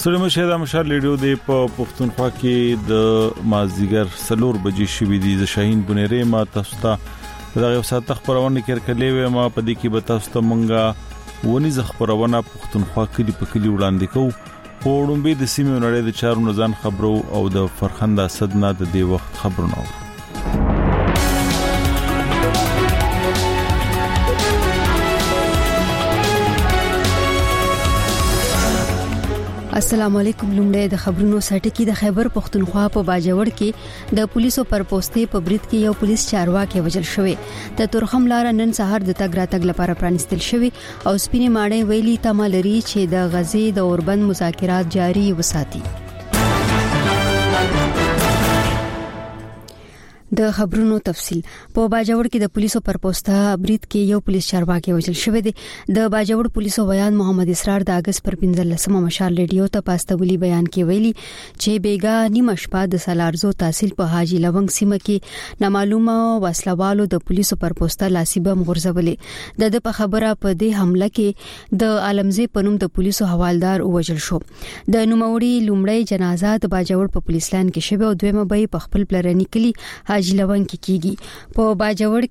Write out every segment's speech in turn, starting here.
سلام شه مشال ریډیو د پښتونخوا کې د مازیګر سلور بجې شوې دي ز شاهین بنيره ما تاسو ته دا یو ساعت خبرونه کړکلې و ما په دې کې به تاسو ته مونږه ونی ز خبرونه پښتونخوا کې په کلی وړاندې کوو پوړم به د سیمې نړۍ د چارو نزان خبرو او د فرخنده صدنا د دې وخت خبرونه السلام علیکم لومړی د خبرونو سرټکی د خیبر پښتونخوا په باجوړ کې د پولیسو پر پوسټې په برید کې یو پولیس چارواکي وژل شوی د تورخم لار نن سهار د تګ راتګ لپاره پرانستل شوی او سپینې ماړې ویلي تمالري چې د غزي د اوربند مذاکرات جاري وساتي د خبرونو تفصيل په باجوړ کې د پولیسو پر پوسټه برید کې یو پولیس چارواکي وژل شوی دی د باجوړ پولیسو بیان محمد اسرار د اگست پر 15 مشال ریډیو ته پاستولی بیان کې ویلي چې بیګا نیمه شپه د سلارزو تحصیل په حاجی لونګ سیمه کې نامعلومه وسلوالو د پولیسو پر پوسټه لاسي بم غورځولې د په خبره په دې حمله کې د عالمزي پنوم د پولیسو حوالدار وژل شو د نوموړي لومړی جنازه د باجوړ په پولیس لاین کې شوه او دویمه به په خپل پلرني کلی جلوان کې کیږي په باجوړ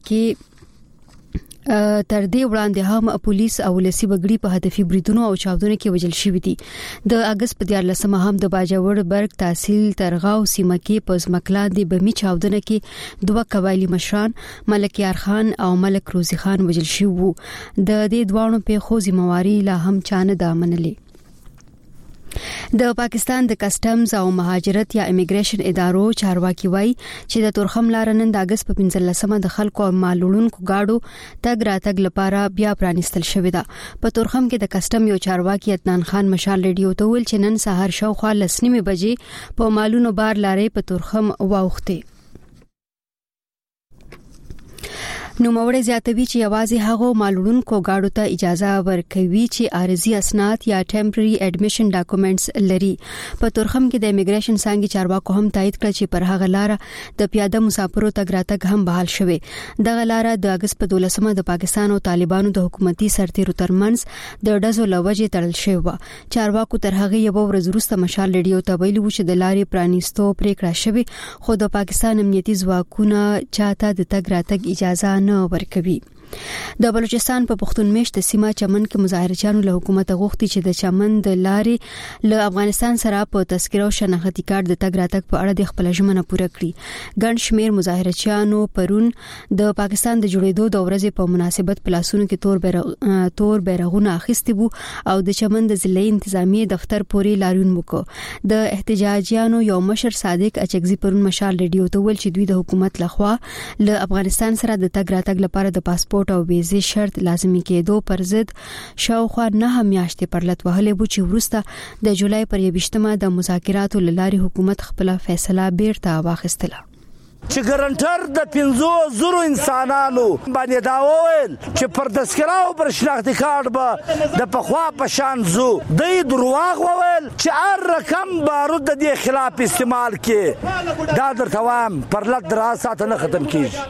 کې تر دې وړاندې هم پولیس او لسی بغړي په هدفي بریدونو او چاودنو کې وژل شوی دي د اگست په 14 هم د باجوړ برګ تحصیل ترغاو سیمه کې په ځمکلا د بمی چاودنه کې دوه قبایلی مشران ملک یار خان او ملک روزي خان وژل شوی وو د دې دوانو په خو ذمہواری لا هم چانه دا منلې د پاکستان د کسټمز او مهاجرت یا امیګریشن ادارو چارواکي وایي چې د تورخم لار نن د اگست په 15 د خلکو او مالوړونکو گاډو تګ راتګ لپاره بیا پرانستل شوې ده په تورخم کې د کسټم یو چارواکي عدنان خان مشال ریډیو ته ویل چې نن سهار شاوخوا 9:30 بجې په مالونو بار لارې په تورخم واوخته نو موړ زیاتوي چې یوازې هغه مالوړونکو گاډو ته اجازه ورکوي چې عارضي اسناد یا ټمپرري اډمیشن ډاکومېنټس لري په تورخم کې د امیګریشن څنګه چارواکو هم تایید کړ چې پر هغه لار د پیاده مسافرو تګ راتګ هم بحال شوه دغه لار د اگست په 12 د پاکستان او طالبانو د حکومتي سرتیرو ترمنځ د ډزو لوجې تړل شوی و چارواکو تر هغه یو ورځ وروسته مشال ریډیو ته ویلي و چې د لارې پرانیستو پریکړه شوه خو د پاکستان امنیتي ځواکونه چاته د تګ راتګ اجازه نه ورکوي د بلوچستان په پښتون میشت سیمه چمن کې مظاهرچیانو له حکومت غوښتي چې د چمن د لارې له افغانستان سره په تذکره او شناختی کارت د تګ راتګ په اړه د خپل ژمنه پوره کړي ګڼ شمیر مظاهرچیانو پرون د پاکستان د جوړېدو د ورځې په مناسبت پلاسونو کې تور بیرغونه اخیستي وو او د چمن د ضلعي انتظامی دفتر پورې لاریون وکړ د احتجاجیانو یو مشر صادق اچکزي پرون مشال ریډیو ته ویل چې دوی د حکومت لخوا له افغانستان سره د تګ راتګ لپاره د پاسپورت او ویزې شرط لازمي کېدو پر ضد شاوخوا 9 میاشتې پرلط وهلې بو چې ورسته د جولای پر 20مه د مذاکراتو لاري حکومت خپل فیصله بیرته واخیستله چې ګرانټر د 500 انسانانو باندې دا وویل چې پر تذکره او پر شناختی کارت به د پخوا په شان زو د درواغ وویل چې هر رقم بارود د دې خلاف استعمال کې دا درته وایم پرلط دراسات نه ختم کیږي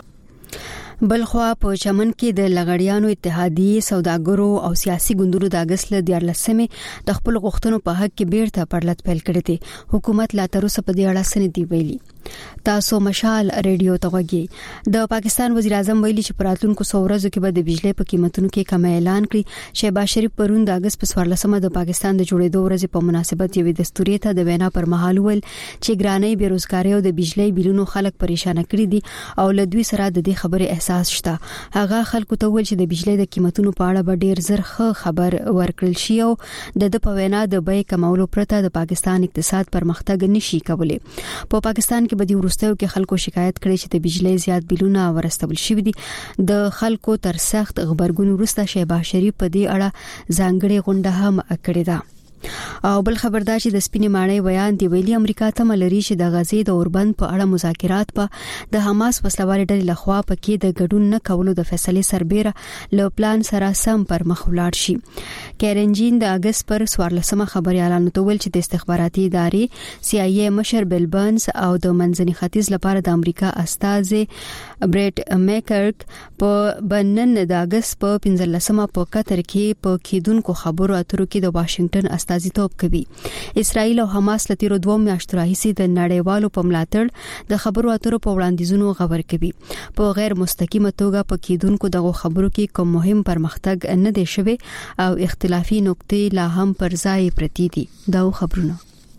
بلخوا په چمن کې د لغړیانو اتحادیه سوداګرو او سیاسي ګوندونو د اگست له 14 د خپل غوښتنو په حق کې بیرته پرلط پیل کړی دی حکومت لا تر اوسه په دې اړه څه نه دی ویلي تاسو مشال ریډیو ته وګورئ د پاکستان وزیر اعظم ویلي چې پراتونکو سورزو کې به د بجلی په قیمتونو کې کمی اعلان کړي شهباز شریف پرون د اگست په 14 د پاکستان د جوړېدو ورځې په مناسبت یوې دستوري ته د وینا پر مهال ول چې ګرانۍ بیروزګاری او د بجلی بیلونو خلک پریشان کړي دي او له دوی سره د دې خبرې احساس شته هغه خلکو ته ویل چې د بجلی د قیمتونو په اړه به ډیر زر خبر ورکړل شي او د په وینا د بیې کمولو پرته د پاکستان اقتصاد پرمختګ نشي کولای په پاکستان کې بدی ورستیو کې خلکو شکایت کړي چې د بجلی زیات بیلونه ورستول شوی دي د خلکو تر سخت خبرګون ورسته شهباز شریف په دې اړه ځانګړي غونډه هم کړې ده او بل خبردار چې د سپینې ماڼۍ بیان دی ویلي امریکا ته ملري چې د غزي د اوربند په اړه مذاکرات په د حماس وسلوالې ډلې لخوا پکې د ګډون نه کولو د فیصلې سربېره له پلان سره سم پر مخ ولاړ شي کیرنجین د اگست پر 14 خبري اعلان وکړ چې د استخباراتي ادارې CIA مشر بیل برنز او د منځني ختیځ لپاره د امریکا استازي بریټ میکرک په بنن د اگست په 15 په قطر کې په کېدونکو خبرو اترو کې د واشنگټن استازیتوب کوي. اسرائیل او حماس له تیرو 2 میاشتو راهیسې د نړیوالو په ملاتړ د خبرو اترو په وړاندیزونو خبر کوي. په غیر مستقیمه توګه په کېدونکو دغه خبرو کې کوم مهم پرمختګ نه دی شوی او اختلافي نقطې لا هم پر ځای پرتی دي. دا خبرونه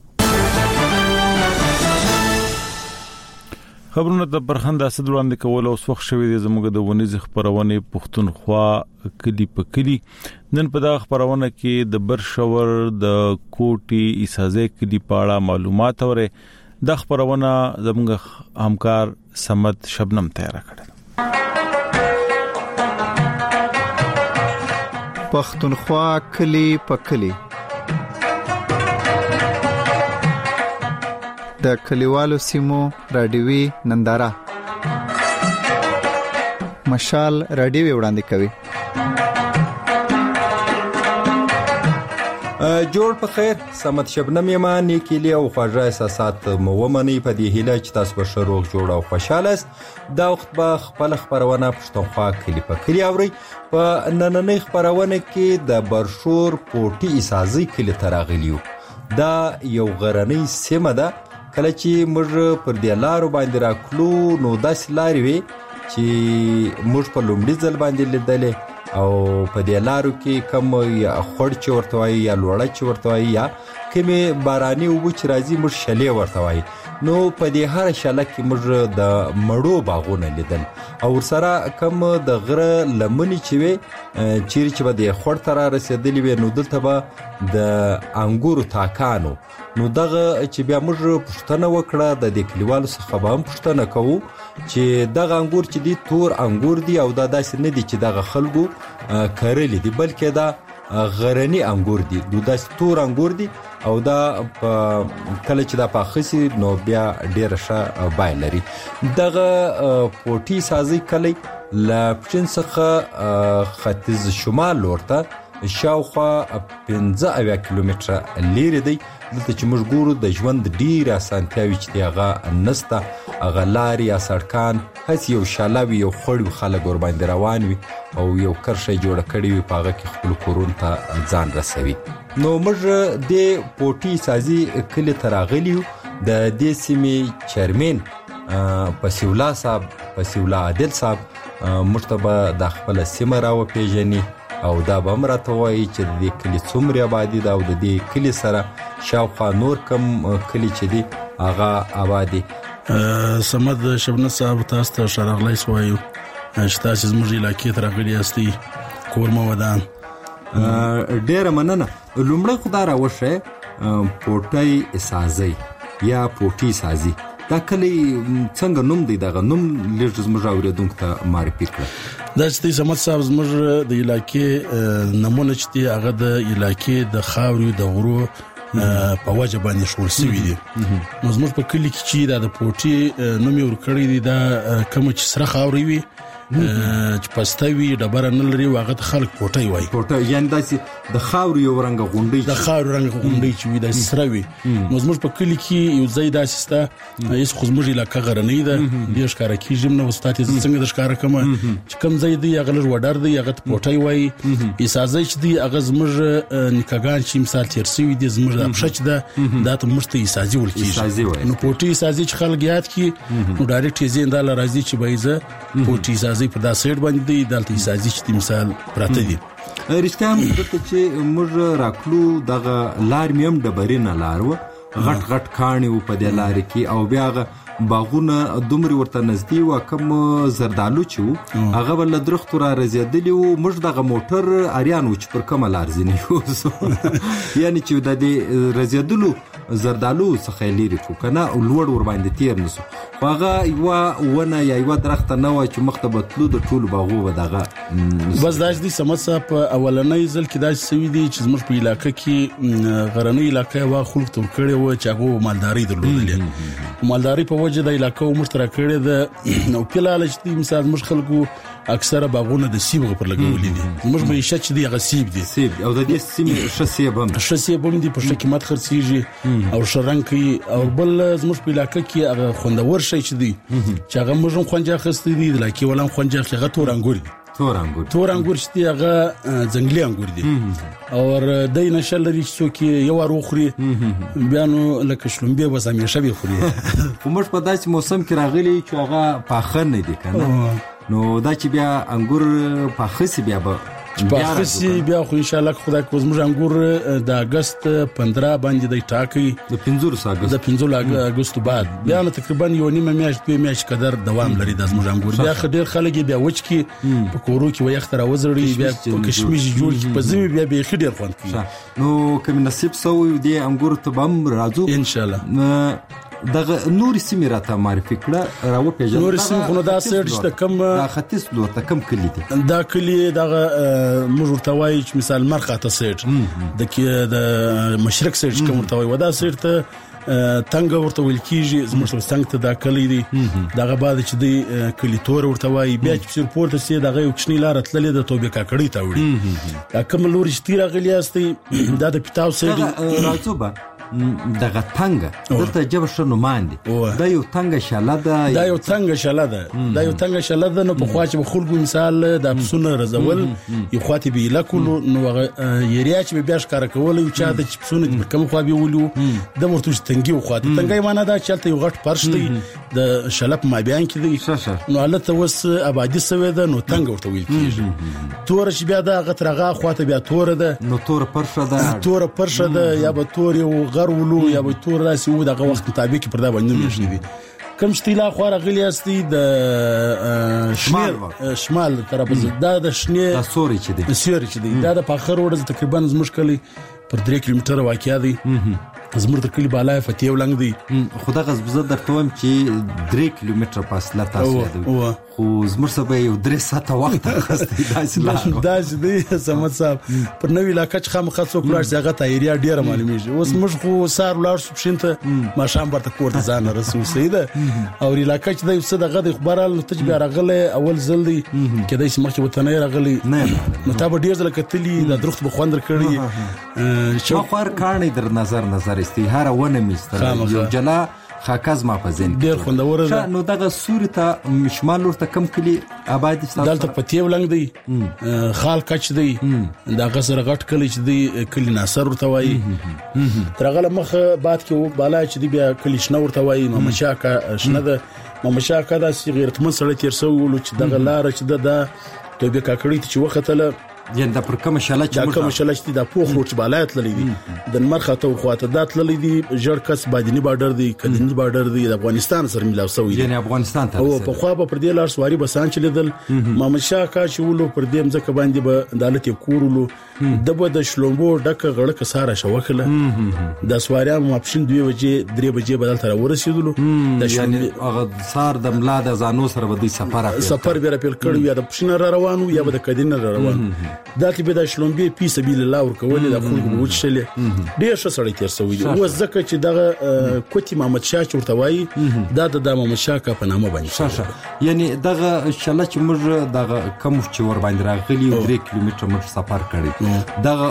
د برخند اسد وړاندې کول او وخت شوی دی زموږ د ونیز خبرونه پښتونخوا کلی په کلی. نن په دا خبرونه کې د برشور د کوټي اسازه کلی پاړه معلومات اوره د خبرونه زموږ همکار سمد شبنم تیار کړل. پښتونخوا کلی په کلی د کلیوالو سیمو رادیوي ننداره مشال رادیوي وړاندې کوي. جوړ په خیر سمت شبنم یما نیکلی او خواږه احساسات مومنی په دې هیله چې تاسو به شروع جوړ او خوشاله دا وخت به خپل خبرونه پښتونخوا کلی په کلی اوري. په نننۍ خبرونه کې د برشور پورټي اسازي کلی تراغلیو. دا یو غرنۍ سیمه ده. کله چې موږ پر دې لارو باندې راکلو نو داس لارې وي چې موږ په لومړي ځل باندې لیدلې او په دې لارو کې کم یا خړ چې ورته وایي یا لوړه چې ورته وایي یا کمې باراني اوبه چې راځي موږ شلې ورته وایي. نو په دې هر شله کې موږ د مړو باغونه لیدل او ورسره کم د غره لمنې چې وي چیرې چې به د خړ ته را رسېدلې وي نو دلته به د انګورو تاکانو. نو دغه چې بیا موږ پوښتنه وکړه د دې کلیوالو څخه به هم پوښتنه کوو چې دغه انګور چې دي تور انګور دي او دا داسې نه دي چې دغه خلکو کرلي دي بلکې دا غرني انګور دي. داسې تور انګور دي او دا کله چې دا پاخسي نو بیا ډیره ښه بای لري. دغه پورټي سازي کلی له پښین څخه ختیځ شمال لورته شاوخوا 15 کیلومتره لري دی. دلته چې موږ ګورو د ژوند ډیر اسانتیاوي چې هغه نسته هغه لارې یا سړکان هڅ یو شالاوي یو خړو خلک ور باندې روان وي او یو کرشه جوړ کړی وي پاغه کې خپل کورون ته ځان رسوي. نو موږ د پورټي سازي کلی تراغلیو د دې سیمې چیرمن پسیولا صاحب پسیولا عادل صاحب مرتبه د خپل سیمه راو پیژني او دا به مرته وایي چې د کلی څومره آبادی دا او د دې کلی سره شاوخوا نور کم کلی چې دی هغه آبادی. سمد شبنم صاحب تاسو ته شرغلای سوایو چې تاسو زموږ علاقې ته راغلي یاستئ کورمه ودان. ډیره مننه. لومړی خدای راوښه پورټي اسازي یا پورټي سازي دا کلی څنګه نوم دی دغه نوم لږ زموږ اوریدونکو ته معرفي کړه. دا چې سمد صاحب زموږ د علاقې نمونه چې هغه د علاقې د خاوري د غرو په وجه باندې شول سوي دي. نو زموږ په کلی کې چې دا د پورټي نوم یې ورکړی دی دا کوم چې سره خاوري وي چې پستوي ډبره نه لري واغه خلک پورټي وای. پورټي یعنی داسې د خاوري یو رنګ غونډي د خاوري رنګ غونډي چې وي د سره وي. نو زموږ په کلی کې یو ځای داسې ستا هیڅ خو زموږ علاقې غرنۍ ده د ښکارا کیږم نو استاد څنګه د ښکارا کوم چې کم ځای دی هغه لر وډر دی هغه پورټي وای. اسازه چې دی هغه زموږ نکاګان چې مثال ترسوي دي زموږ د پښچ ده دا ته مشته اسازي ولکیږي. نو پورټي اسازي چې خلک یاد کی نو ډایرکټ یې زیندا لراځي چې بایزه پورټي اسازي په دا سایډ باندې دی دلته اسازي چې مثال پراته دي. رښتیا هم دلته چې موږ راکلو دغه لار میم ډبرینه لارو غټ غټ کاڼي په دې لار کې او بیا باغونه دومره ورته نږدې و کوم زردالو چې هغه ول درخت را رزیدلی و موږ دغه موټر اریان و چې پر کومه لار ځنی یعنی چې د دې رزیدلو زردالو څخه لري کو کنه او لوړ ور باندې تیر نسو هغه یو ونه یا یو درخت نه و چې مختبه تلو د ټول باغو و دغه بس داش دي سمسا په اولنۍ ځل کې داش سوي دي چې زموږ په علاقې کې غرنۍ علاقې وا خلک تور کړي و چې هغه مالداري درلودلې مالداري په وجه د علاقې مرتره کړي د نو پلاله چې مثال مش خلکو اکثره باغونه د سیب پر لګولې دي موږ به شچ دي غسیب دي سیب او د دې سیمې شسیب هم دي په شکه مت خرڅيږي او شرنګي او بل زموږ په علاقې کې هغه خوندور شي چې دي چې هغه موږ خوندې خستې دي لکه ولهم خوندې هغه تور انګور دي تور انګور چې هغه ځنګلي انګور دي او د نشل لري څوک یو اروخري بیا نو لکه شلمبه وس همیشه به خوري کومش په داسې موسم کې راغلي چې هغه پاخه نه دي کنه نو دا چې بیا انګور پاخه سي بیا پاخسي بیا خو ان شاء الله خدای کو زموږ انګور د اگست 15 باندې د ټاکي د 15 اگست بعد بیا نو تقریبا یو نیمه میاشت په میاشت قدر دوام لري د زموږ انګور بیا خډیر خلک بیا وچ کی په کورو کې وي اختر وزړي بیا کشمش جوړ په زمي بیا به خډیر خوند کوي نو کوم نصیب سو دی انګور ته بم راځو ان شاء الله دغه نور سیمه راته معرفي کړه راو پیژنه نور سیمه خو دا سرچ ته کم دا ختیس لور ته کم کلی دي دا کلی دغه مجورته وای چې مثال مرخاته سرچ د مشرق سرچ کوم ورته وای ودا سرچ ته تنګ ورته ویل کیږي زموږ څنګه ته دا کلی دي دغه بعد چې دی کلی تور ورته وای بیا چې پورته سي دغه یو کښنی لار تللې د توبه کاکړی ته وړي کوم لور چې تیر غلی استي دا د پتاو سره راځو با دغه تنګ دلته جبه شنو ماندي دا یو تنګ شاله ده نو په خوا چې خلکو مثال د افسونه رزول یو خواته به لکول نو یریا چې بیا ښکار کول یو چا د افسونه کوم خوا به ولو د مرتوش تنګي خواته تنګي معنا دا چلته یو غټ پرش دی د شلپ ما بیان کې دی نو الته وس آبادی سوي ده نو تنګ ورته ویل کیږي تور چې بیا دا غترغه خواته بیا تور ده نو تور پرشه ده یا به تور یو ورولو یا به تور راسي و دغه وخت مطابق پر دا باندې نشي دي کوم شتیلا خو راغلی استي د شمال طرف دا د شنه سوري چې دي دا د پاخر وړ تقریبا مشکلي پر 3 کیلومتره واقع دي زموږ د کلی بالای فتیه ولنګ دی خدا غزبزه درته وم چې 3 کیلومتره فاصله تاسو دی خو زموږ سبا یو 3 ساعته وخت اخستې داسې دی سمت صاحب پر نوې علاقه چې خامخا څوک راځي هغه ته ایریا ډیره معلومیږي اوس موږ خو سار ولار شپشنته ما شام برته کوړه ځان رسو سیده او علاقه چې د څه دغه د خبرال ته بیا راغله اول ځل دی کله چې مخکې وطن راغلی نو تاسو ډیر ځل کتلی د درخت بخوندر کړی شو خور کارنی در نظر استهاره ونه میستر یو جلا خاکز ما پزین ډیر خوندور ده نو دغه سوري ته شمال ورته کم کلی آبادی دلته پتیه ولنګ دی خال کچ دی دغه سره غټ کلی چې دی کلی ناصر ورته وای ترغله مخ باد کې بالا چې دی بیا کلی شنه ورته وای ممشاکه شنه ده ممشاکه د غیرتمن سره تیر سو چې دغه لار چې ده توبه کاکړی چې وختله یان د پر کوم شاله چې د پوخ ورچ بالایت للی دي د مرخه خواته دات للی دي جړ کس بادینی بارډر دی کلینی بارډر دی د افغانستان سره ملاو شوی یعنی افغانستان ته او په خوا په پردي لار سواری بسان چلیدل محمد شاه کا شولو پردي مزه باندې به عدالت کورولو دبه د شلومبو ډکه غړک ساره شوکله د سواریا ماپشن 2 بجې 3 بجې بدل تر ورسېدلو د یعنی هغه سار د ملا د زانو سره به د سفر بیر پیل کړو یا د پښنه روانو یا د کدینه روانو داتې به د شلومبې پی سبیل الله ورکول د خلکو وچشلې ډیر ښه سړی تیر سوی او ځکه چې دغه کوتی محمد شاه چورته وای دا د محمد شاه کا په نامه باندې یعنی دغه شله چې موږ دغه کوم چې ور باندې راغلی 3 کیلومتره موږ سفر کړی دغه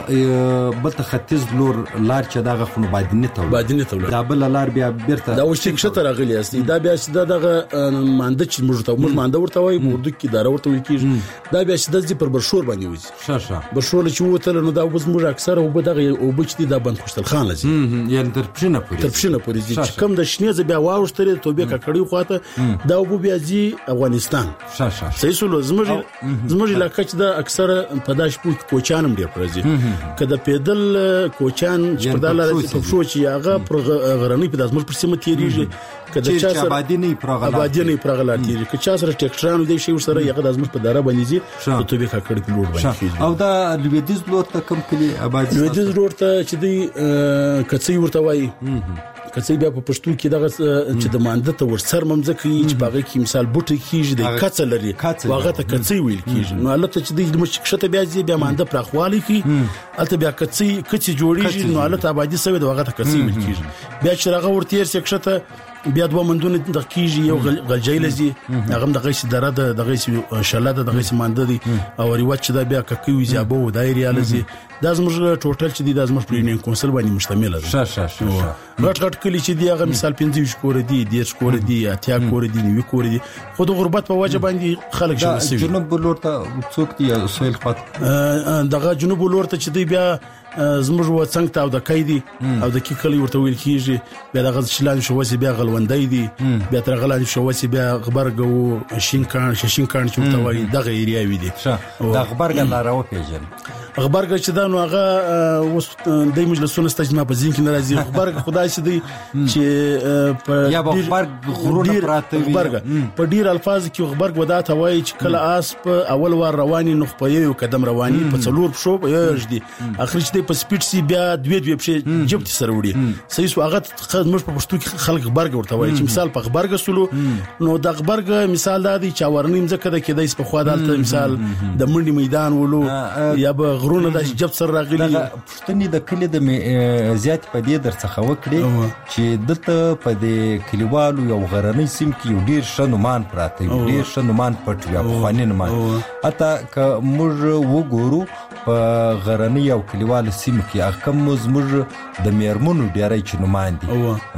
بل ختیځ لور لار چې دغه خو بادینه ته دا بل لار بیا بیرته دا وشتیک شته راغلی است دا بیا چې دغه مانده چې موږ مانده ورته وای موږ کې دار ورته وای کیږي دا بیا چې د پر برشور باندې وځي برشور چې وته نو دا وز موږ اکثر او دغه او بچتي دا بند خوشتل خان لزي یعنی تر پښنه پورې چې کم د شنیز بیا واوشتره توبه ککړی خواته دا وبو بیا زی افغانستان صحیح سولو زموږ علاقه چې دا اکثر پداش پوت کوچانم ډیر پرځي کله پیدل کوچان چې په داله په شو چې هغه پر غرنی په داسمل پر سیمه تیریږي کله چې آبادی نه پرغلا تیریږي که چا سره ټیکټرانو دی شي سره یغه داسمل په دره باندې زی توبه ککړی لوړ باندې او دا لویدیز لور ته کم کلی آبادی لویدیز لور ته چې دی کڅي ورته وای کڅي بیا په پښتو کې دغه چې د مانده ته ورسر ممځکه چې باغ کې مثال بوټي کیږي د کڅ لري واغه ته کڅي ویل کیږي نو البته چې د مشکشته بیا زی بیا مانده پرخوالي کی البته بیا کڅي جوړیږي نو البته آبادی سوي د واغه ته کڅي ویل کیږي بیا چې راغه ورتیر سکشته بیا دوه مندونه د کیږي یو غلجی لزی هغه د غیس دره د غیس شلاده د غیس مانده دي او ریواج دا بیا کوي زیابو دایری لزی دا زموږ ټوټل چې دي د زموږ پرینین کونسل باندې مشتمل ده غټ کلی چې دی هغه مثال 15 کور دي 10 کور دي 80 کور دي 90 کور دي خو د غربت په وجه باندې خلک شوي جنوب لور ته څوک دي سویل خط دغه جنوب لور ته چې دی بیا زموږ و څنګه تا او د کیدی او د کی کلی ورته ویل کیږي بیا د غزشلان شوسي بیا غلوندای دي بیا تر غلان شوسي بیا غبرګو شینکان چې ورته وایي دغه ایریا وی دي د غبرګ لارو پیژن غبرګ چې دا نو هغه اوس د مجلسونو استجماع په ځین کې ناراضي غبرګ خدای چې دی چې په یا غبرګ غرونه پراته وي غبرګ په ډیر الفاظ کې غبرګ ودا ته وایي چې کله اس په اول وار رواني نو په یو قدم رواني په څلور شو یې دي اخر چې په سپیډ سی بیا دوی په جبت سره وړي صحیح سو هغه خدمت په پښتو کې خلک غبرګ ورته وایي چې مثال په غبرګ سلو نو د غبرګ مثال دا دی چې ورنیم ځکه د کېدای په خوا دالته مثال د منډي میدان ولو یا به غرونه د جبت سره راغلي پښتني د کلی د زیات په دې درڅخه وکړي چې دته په دې کلیوالو یو غرنۍ سیم کې یو ډیر شنومان پراته یو ډیر شنومان پټ یا خواني نمان اته ک موږ وګورو په غرنۍ او کلیوالو سیم کې احکام زموږ د میرمنو ډیرای چنومان دي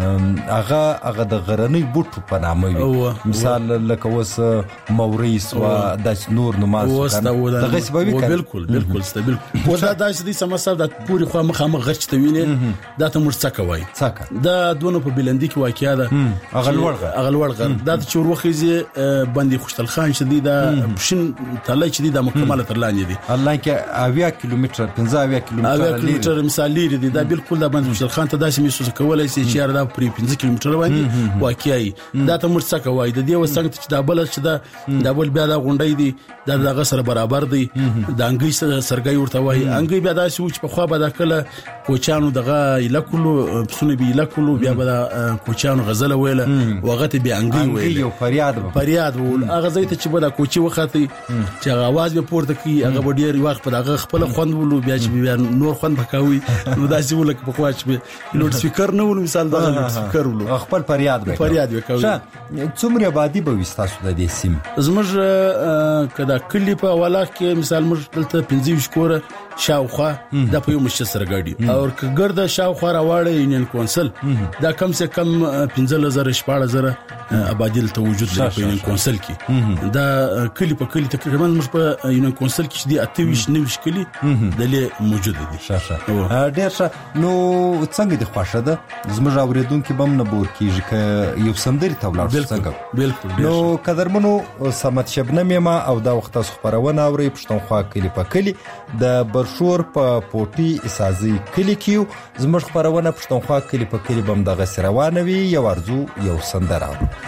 هغه د غرنۍ بوټو په نامه وي مثال لکه وس موریس و د نور نماز دغه سبب بالکل ستابل ودا داسې دي سمسا د پوری خو مخامخ غچ ته ویني دا ته مرڅکه وای دا دونه په بلندی کې واقعیا ده اغلوړغه دا چې وروخیزه باندې خوشتل خان شدي دا بشن تلای چې دي د مکمله تر لاندې دي الله کې 20 کیلومتر 15 کیلومتر مثال لري دي دا بالکل د باندې خوشتل خان ته داسې محسوس کولای شي چې دا پرې 15 کیلومتر باندې واقعي دا ته مرڅکه وای د دې وسنګ چې دا بل چې دا بل بیا دا غونډي دي دا دغه سره برابر دي د انګي سرګي ورته وای انګي بیا دا چې په خوا به دا کله کوچانو دغه الکلو پسونه بي الکلو بیا به دا کوچانو غزله ویله وغته بیا انګي ویله یو فریاد ول هغه زیت چې به دا کوچي وخته چې आवाज به پورته کی هغه ډیر وخت په دغه خپل خوند ولو بیا چې بیا نور خوند پکاوي نو دا چې ولک په خوا چې لوډ سپیکر نه ول مثال دا لوډ سپیکر ولو خپل فریاد وکوي څومره آبادی به وستاسو د دې سیم زموږ کدا کلی په ولاخ کې مثال موږ دلته 15 کوره شاوخوا د په یو مشت سره ګاډي او کګرد شاوخوا راوړې یونین کونسل دا کم سے کم 15000 14000 آبادی ته وجود لري په یونین کونسل کې دا کلی په کلی تقریبا موږ په یونین کونسل کې دي 28 کلی دلې موجود دي ډیر نو څنګه د خوښه ده زموږ اوریدونکو بم نه بور کیږي ک یو سندري تولاړ څنګه بالکل نو قدرمنو سمت شبنم ما او دا وخت خبرونه اوري پښتونخوا کلی په کلی د برشور په پوټي اسازي کلی کیو زموږ خبرونه پښتونخوا کلی په کلی بم دغه سروانوي یو ارزو یو سندره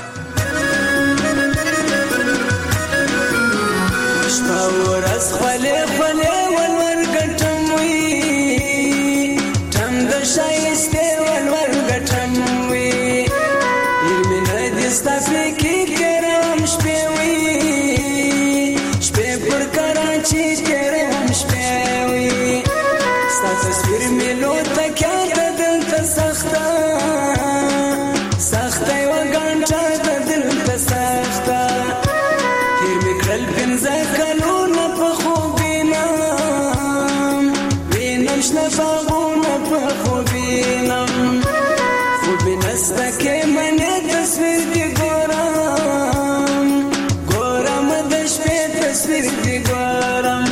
ورځ خلې ولور ګټم وي تم د شایسته ولور ګټم وي علم نه دستا فکر کرم شپې وي شپې پر کراچي کرم شپې وي ستا تصویر ملو تکیا دل سخته و ګانټه دل سخته هیر میکل پنځه کلونه په خوبینم وینم شنه باغونه په خوبینم خوبینسته کې منې تصویر دی ګورم د شپې تصویر دی ګورم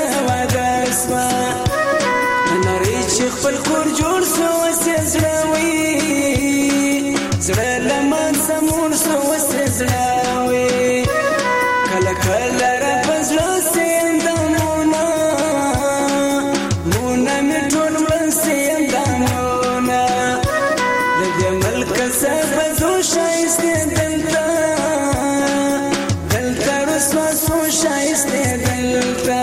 واده سوا نړۍ چې خپل کور جوړ سو زړه وي زړه لمن سمون سو زړه وي کله کله را پزړه سندمونه مونه می ټول سندمونه د دې ملک سبا زو شایسته دلته دلته رسوا سو شایسته دلته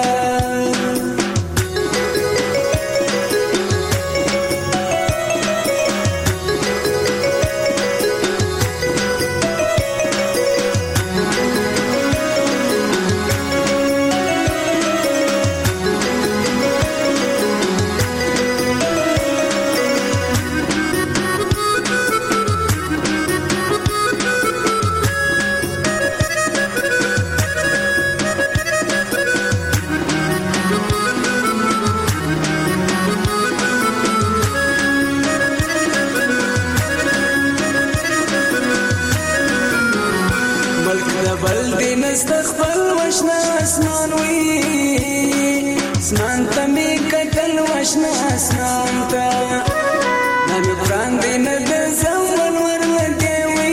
استقبل وشنا اسمان وي اسمان ته می کتل وشنا اسمان ته نامي قران دین د زمون ورلګي وي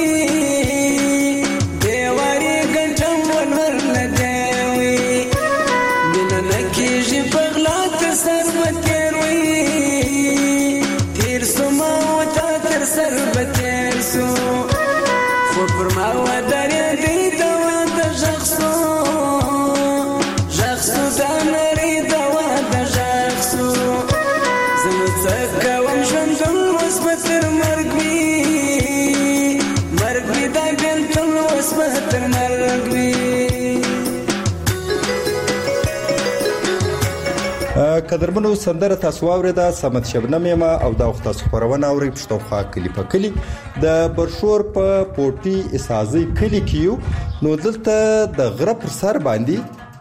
دیواري ګټم ورلګي وي من نکیږي پغلا تر سر وتر وي تیر سما وتا تر سر وتر سو خو پر ما ودارې دی قدرمنو سندره تاسو اوریده سمت شبنم یما او دا وخت تاسو خبرونه اوري پښتونخوا کلی په کلی د برشور په پورټي اسازي کلی کیو نو دلته د غره پر سر باندې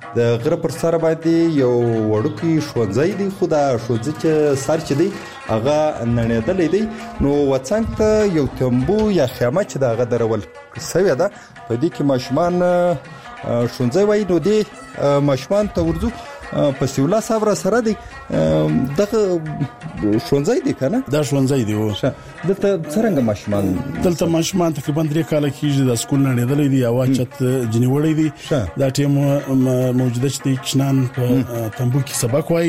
یو وړوکی شونځای دی خو دا شونځي چې سر چي دی هغه نړیدلې دی نو وڅنګ ته یو تمبو یا خیمه چې دا غ درول سوي ده په دې کې ماشومان شونځای وای نو دی ماشومان ته ورځو په سیولا صبر سره دی دغه شونځای دی کنه دا شونځای دی و دلته څنګه ماشومان تقریبا 3 کال کېږي د سکول نه لیدلې دي او چت جنی وړې دي دا ټیم موجوده چې کشنان په تنبو کې سبق وای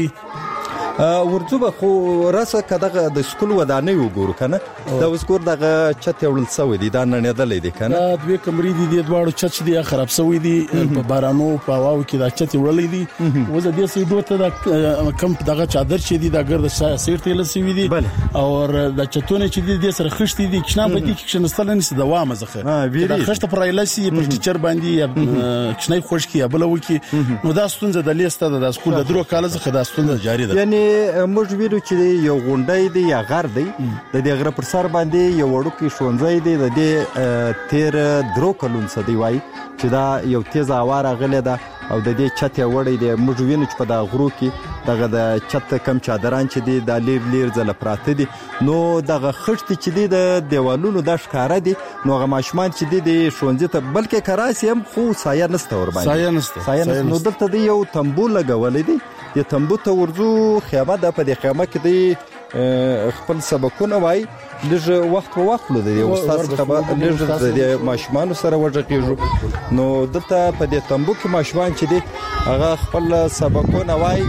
ورځو خو راسه کداغه د سکول ودانې وګورو کنه دا وسکور دغه چت یوړل سوې دي دا نه دلې دي کنه دا دوی کمرې دي د دواړو چت دي خراب سوې دي په بارانو په واو کې دا چت یوړلې دي وزه دې سې دوته دا کم دغه چادر چې دي دا ګرد سیر تل سوي دي او د چتونه چې دي سره خشتي دي کښنا په دې کې کښنستل نه سي دوامه زخه دا خشته پر ایلسي په ټیچر باندې کښنای خوش کی ابل وکي نو دا ستونزه د لیسته د سکول د درو کال زخه دا ستونزه جاری ده یعنی موږ ویلو چې یو غونډای دی یا غر دی د دې غره پر سر باندې یو وړوکی شونځای دی د دې تیر درو کلون سدي وای چې دا یو تیز اواره غلې ده او د دې چت وړې دی موږ وینو چې په دا غرو کې دغه د چت کم چادران چې دی د لیر زل پراته دي نو دغه خشت چې دی د دیوالونو د ښکارا دي نو غو ماشومان چې دی د شونځې ته بلکې کراسي هم خو سایه نسته ور باندې سایه نو دلته دی یو تمبو لګولې دی د تمبو ته ورځو خیمه د په دې خیمه کې دی خپل سبقونه وای لږ وخت په وخت لده دی استاد خبر لږ د ماشومان سره ورځيږي نو دلته په دې تمبو کې ماشومان چې دی هغه خپل سبقونه وای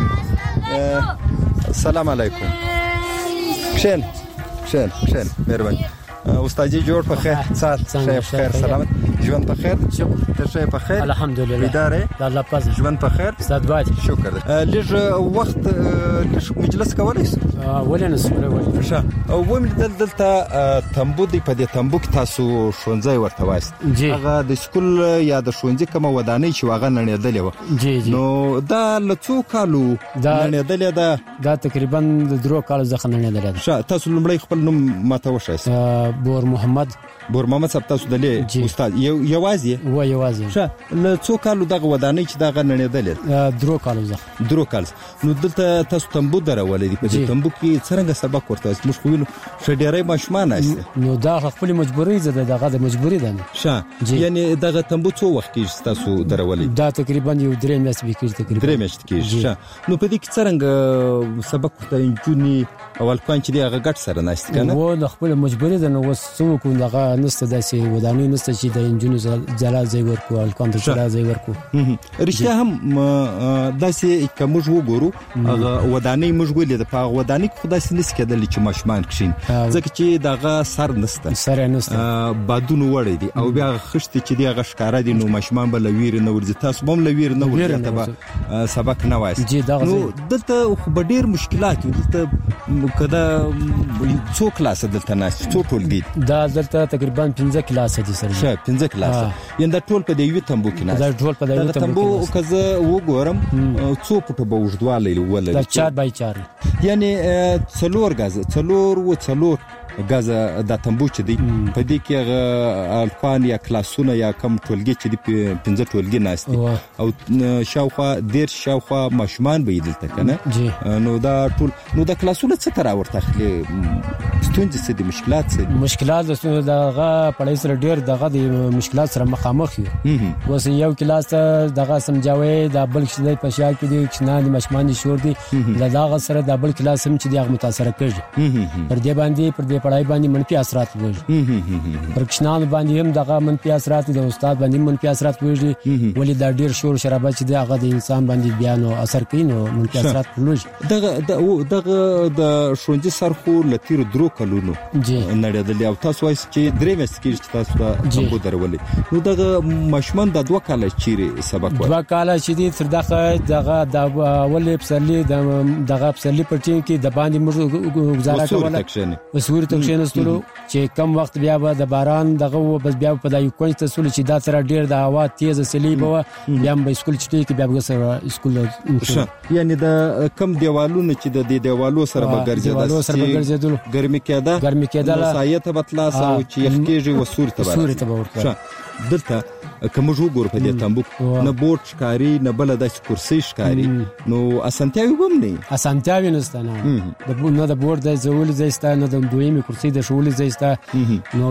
السلام علیکم شین مهرباني استاد جی جوړ په خیر سات شیخ خیر سلامت ژوند په خیر ته شي په خیر الحمدلله اداره الله پاز ژوند په خیر استاد باج شکر لږ وخت مجلس کولای ولې نه سره ښه او ومن دلته تمبو دی په دې تمبو کې تاسو شونځای ورته وایست هغه د سکول یا د شونځي کوم ودانۍ چې واغه نړیدلې و نو دا لڅو کالو نړیدلې دا تقریبا د درو کالو ځخه نړیدلې ښه تاسو لمړی خپل نوم ماته وښایست بور محمد صاحب تاسو د استاد یوازې ښه له څو کالو دغه ودانۍ چې دغه نړیدلې درو کال نو دلته تاسو تمبو درولې دي په دې تمبو کې څنګه سبق ورته تاسو موږ خو وینو شډيري ماشومان است نو دا خپل مجبوري زده دغه د مجبوري ده شه یعنی دغه تنبو څو وخت کې تاسو درولې دا تقریبا یو 3 میاشتې کېږي تقریبا 3 میاشتې کېږي شه نو په دې کې څنګه سبق ته جونی اول کوم چې دغه ګټ سره ناشته کنه و خپل مجبوري ده نو وسو کو دغه نسته داسې ودانی نسته چې د انجونو جلا ځای ورکو الکوم ته جلا ځای ورکو رښتیا هم داسې کوم وګورو هغه ودانی موږ ولې د پاغ ودانی خدای سنس کېدل چې ماشومان کښین ځکه چې دغه سر نسته بادونو وړي دي او بیا خشته چې دغه ښکارا دي نو ماشومان بل ویر نه ورځي تاسو بم لویر نه ورځي ته سبق نه وایي نو دلته خو ډېر مشکلات دلته کدا څو کلاس دلته ناس څو ټولګي دا دلته تقریبا 15 کلاس دي سره شه 15 کلاس ینده ټول په دې یو تنبو کې ناس دا ټول په دې یو تنبو کزه وګورم څو پټه به وژدواله ولله دا 4x4 یعنی څلور غاز د تنبو چې دی په دې کې الفان یا کلاسونه یا کم ټولګي چې دی 15 ټولګي ناشته او شاوخوا ماشومان به دلته کنه نو دا ټول نو د کلاسونه څه تر ورته خلی ستونزې څه دي مشکلات دغه پړای سره ډیر دغه د مشکلات سره مخامخ یو وس یو کلاس دغه سمجاوي د بل شي په شال کې دي چې نه د مشمان شور دي دغه سره د بل کلاس هم چې دغه متاثر کړي پر دې باندې پړای باندې منفي اثرات وږي پر کښنال باندې هم دغه منفي اثرات د استاد باندې منفي اثرات وږي ولې دا ډیر شور شرابه چې دغه د انسان باندې بیان او اثر کوي نو منفي اثرات وږي دغه د شونځي سرخو لتیر درو کلونو نړیدل او تاسو وایي چې درې میاشتې کې تاسو ته تنبو درولې نو دغه ماشومان د 2 کال چیرې سبق وایي 2 کال چې دي تر دغه د اولې پسرلی دغه پسرلی پټین کې د باندې موږ گزاره کوله وسور تکشنستلو چې کم وخت بیا به د باران دغه بس بیا په دایو کوم تسول چې دا سره ډیر د هوا تیز سلیبه بیا به اسکول چټي کې بیا به سره اسکول یعنی د کم دیوالونو چې د دیوالو سره به ګرځیدل ګرمي کېده سایته بتلا سو چې یخکیږي وسور ته ورته دلته کوم وګور په دې تنبو نه بورډ ښکاری نه بل د کرسي ښکاری نو اسانتیاوي بم نه اسانتیاوي نستانه د بورډ د زول زیستا نه د دویمه کرسي د شول زیستا نو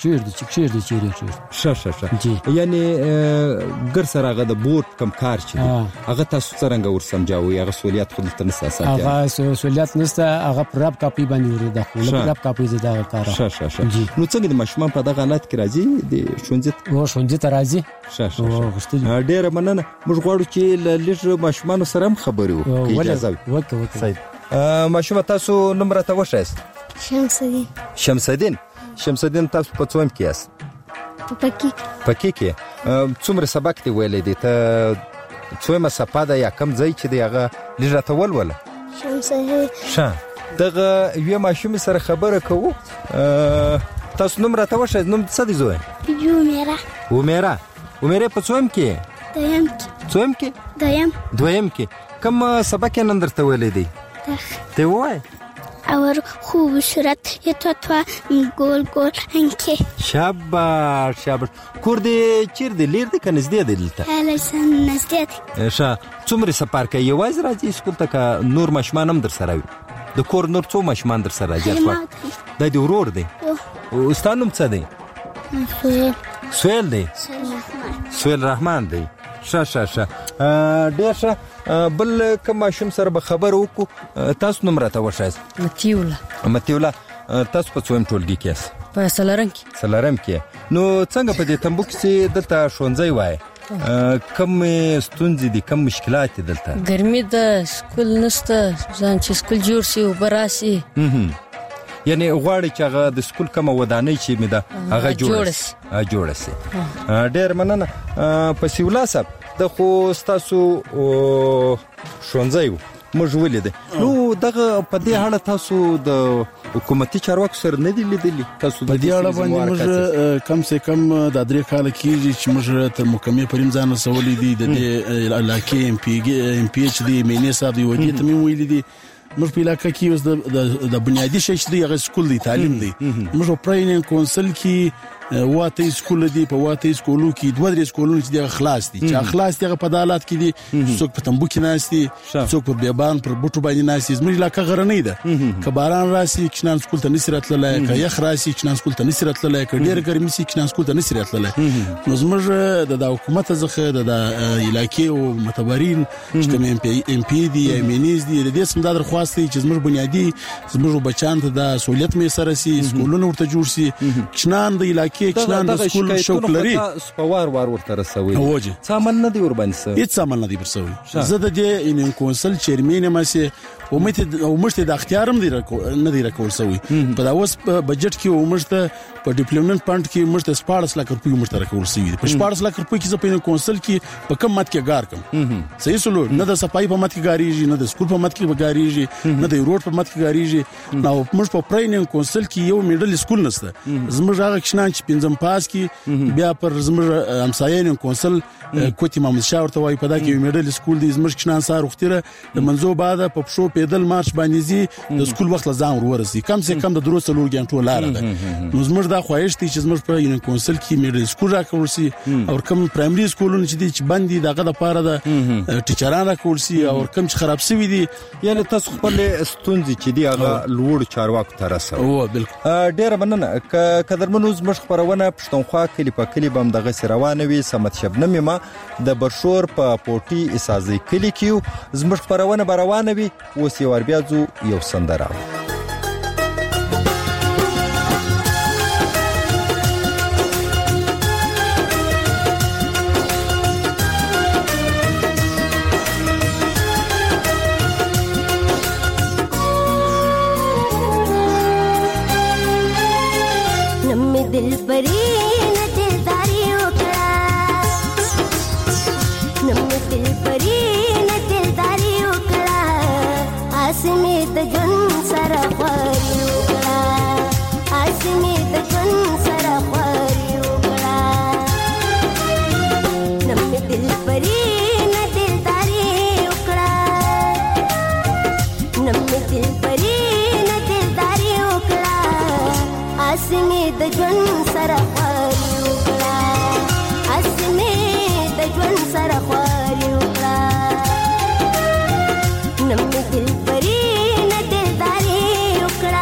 چیرې شه یعنی ګر سره هغه د بورډ کم کار چي هغه تاسو څنګه ور سمجاوي هغه سہولیت خو د تنساسات هغه سہولیت نسته هغه پراب کاپي باندې ورده خو پراب کاپي زده کار شه نو څنګه د مشمان په دغه حالت کې راځي د شونځي ته راځي ډېر مننه موږ غواړو چې لږ ماشومان سره هم خبرې وکړو اجازه وکړئ ماشوم تاسو نمبر ته وښایست شمسدین تاسو په څوم کې یاست پکې کې څومره سبق دی ویلې دي ته څومره صفاده یا کم ځای چې دی هغه لږ ته ولوله شمسدین دغه یو ماشوم سره خبره کوو تاسو نمبر ته وښایست نوم څه دی زوی عمره په څوم کې دویم کې کوم سبق نن درته ویلې دی ته وای اور خوب صورت یتوتوا گول انکه شاباش کور دې چیر دې لیر دې کنه زده دلته هلسن نزدې شه څومره سفر کوي یوازې راځي اسکول ته کا نور ماشومان هم در سره وي د کور نور څو ماشومان در سره راځي دا دی ورور دی او استاد نوم څه دی سویل رحمان دی شه ډیر شه بل کوم ماشوم سره به خبر وکړو تاسو نوم راته وښایست متیولا تاسو په څوم ټولګي کې یاست په سلارم کې نو څنګه په دې تنبو کې دلته شونځي وای کم ستونزې دي کم مشکلات دلته ګرمي د سکول نشته ځان چې سکول جوړ شي او براسي یعنی غواړي چې هغه د سکول کوم ودانۍ چې مې ده هغه جوړ شي ډېر مننه په سیولا صاحب د خو تاسو شونځي موږ ولید نو دغه په دې اړه تاسو د حکومتي چارواکو سره نه دی لیدلی تاسو په دې اړه باندې موږ کم سے کم د 3 کال کې چې موږ تر محکمې پریم ځان سوالې دي د علاقې ام پی ایچ دی مینې صاحب دی ودی ته مې ویل دي موږ په علاقې کې اوس د بنیادی شې چې هغه سکول دی تعلیم دی موږ پراینن کونسل کې واته سکول دی په واته سکولو کې دوه درې سکولونه چې د خلاص دي چې خلاص دي په عدالت کې دي څوک په تنبو کې ناشتي څوک په بیابان پر بوټو باندې ناشتي زموږ علاقه غرنۍ ده که باران راسي کښنان سکول ته نشي راتللای که یخ راسي کښنان سکول ته نشي راتللای که ډېر ګرمي سي کښنان سکول ته نشي راتللای نو زموږ د حکومت څخه د علاقې او متبرین چې کوم ام پی دي امینیز دي د دې سم د درخواست چې زموږ بنیادی زموږ بچان ته د سہولت مې سره سي سکولونه ورته جوړ سي کښنان د علاقې کښنان د سکول شوق لري سپوار ورته رسوي سامان نه دی ور باندې هیڅ سامان نه دی ورسوي زه د دې ان کونسل چیرمن ما سي ومشته د اختیارم دی نه دی راکول سوی په دا اوس بجټ کې ومشته په ډیپلومنټ فند کې ومشته 14 لک روپۍ ومشته راکول سوی په 14 لک روپۍ کې زه په کونسل کې په کم مت کې کار کوم صحیح سلو نه د صفای په مت کې ګاریږي نه د سکول په مت کې ګاریږي نه د روډ په مت کې ګاریږي نو موږ په پراین کونسل کې یو میډل سکول نشته زموږ هغه کښنان چې پنځم پاس کې بیا پر زموږ همسایین کونسل کوټی محمد شاه ورته وای په دا کې میډل سکول دی زموږ کښنان سار وختره د منځو بعد په پښو پیدل مارش باندې زی د سکول وخت لزان ورورسي کم سے کم د دروسه لور غنټو لاره ده نو زموږ دا خواهش دي چې زموږ په یونین کونسل کې میډل سکول راکول سي او کم پرایمري سکولونه چې دي چې باندې دغه د پاره د ټیچران راکول سي او کم چې خراب سوي دي یعنی تاسو خپل ستونزې چې دی هغه لوړ چارواکو ته رسوي او بالکل ډیر مننه قدرمنو زموږ خبرونه پښتونخوا کلی په کلی بم دغه روانه وي سمت شبنم ما د برشور په پورټي اساسي کلی کې زموږ خبرونه روانه وي اوس یو بیا یو سندره نم دل پری نه دلداري وکړه نم دل پری نه دلداري وکړه اسمه د جن سره خوري وکړه اسمه د جن سره خوري وکړه نم دل پری نه دلداري وکړه نم دل پری نه دلداري وکړه اسمه د جن سره خوري وکړه اسمه د جن سره خوري وکړه نم دل پری نه دلداري وکړه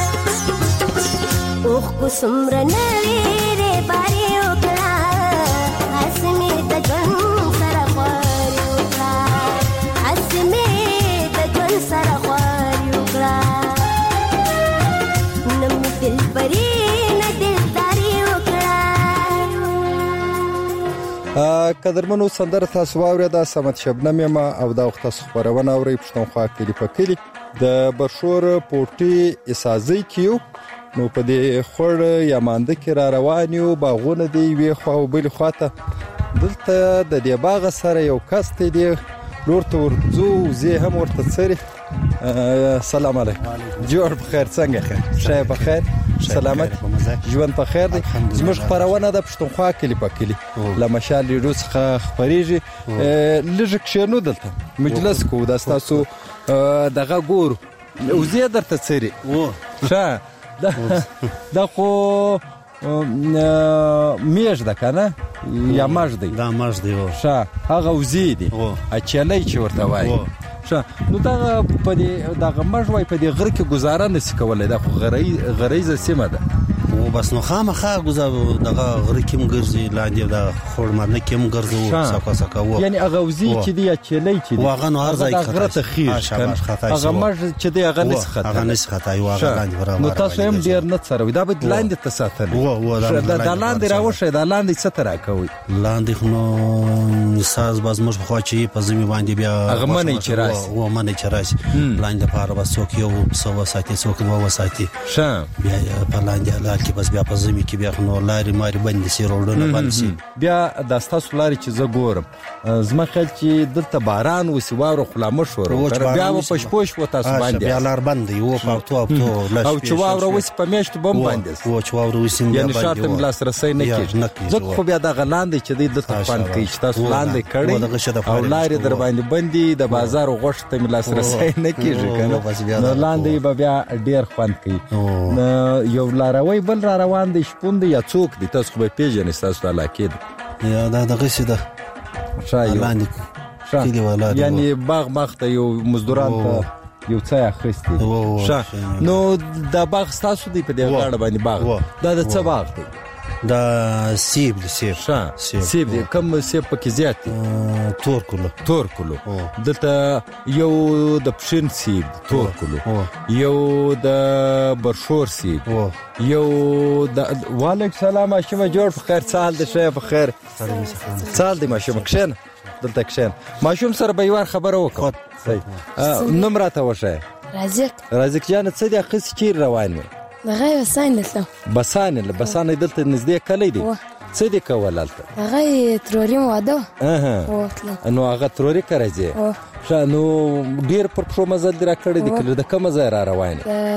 سمره نوی ری باری وکړه قدرمنو سندره تاسو واورېده سمت شبنم یم او دا وخت تاسو خبرونه اورئ پښتونخوا کلی په کلی د برشور پورټي اسازي کیو نو په دې خور یا مانده کې را روان یو باغونه دی وی خو او بل خواته دلته د دې باغ سره یو کس دی لورته ورځو زه هم ورته سره سلام علیکم جوړ بخیر څنګه شای بخیر سلامت ژوند په خیر دی زموږ خبرونه د پښتونخوا کلی په کلی لمشال ریډیو څخه خبرېږي لږ کښینو دلته مجلس کو د تاسو دغه ګور او زه درته سره ښه دا خو میش ده کنه یا ماش دی دا ماش دی ښه هغه وزي دی اچلای چې ورته وایي نو دا په دې دغه مژوي په دې غر کې گزاره نسی کولای دا خو غریزه سیمه ده او بس نو خامخا گزاره دغه غر کې مګرځي لاندې دا خورمانه کې مګرځو سکا و یعنی هغه وزي چې دی اچلای چې دی واغه نو هر ځای غره ته خیش هغه مژ چې دی هغه نسی خطا یو هغه لاندې برابر نو تاسو هم ډیر نه سره دا به لاندې ته ساتل و دا لاندې راوشه دا لاندې څه تر کوي لاندې نو ساز باز مش خو چې په زمي باندې بیا هغه منی چې راځي و منی چې راځي لاندې لپاره بس څوک یو سو ساتي څوک نو وساتي شه بیا په لاندې لکه بس بیا په زمي کې بیا نو لاري ماري باندې سي روډونه باندې بیا د تاسو لاري چې زه ګورم زما خل چې دلته باران وسی واره خلامه شو بیا په پښپوش و تاسو باندې بیا لار باندې و په او چې واره وسی په میشت بم باندې و چې واره وسی بیا یعنی شرط ملاس رسۍ نه کیږي ځکه خو بیا د غلاندې چې دلته پاند کوي چې تاسو لاندې کړي او لاري در باندې بندي د بازار غوښته ملاس رسۍ نه کیږي کنه لاندې بیا ډیر خوند کوي یو لاروي بل را روان دي شپون دي یا څوک دي تاسو به پیژنې تاسو علاقه دي یا دا دغه څه ده شاید کلی ولادت یعنی باغ ته یو مزدوران ته یو څه اخیستي نو دا باغ تاسو دی په دې غاړه باندې باغ دا د څه باغ دی دا سیب دی کوم سیب پکې زیات تور کلو دلته یو د پښین سیب تور کلو یو د برشور سیب یو د وعلیکم سلام ماشوم جوړ په خیر سال د شی په خیر سال دی ماشوم کښین دلته کښین ماشوم سره به یو خبره وکړه نمبر ته وشه رازق جان څه دی قص چیر روان وي دغه بسانه دلته نږدې کلی دی څه دی کولالته هغه تروري واده نو هغه تروري کړی نو ډیر پر پښو مزل دی را کړی دی کله د کوم ځای را روان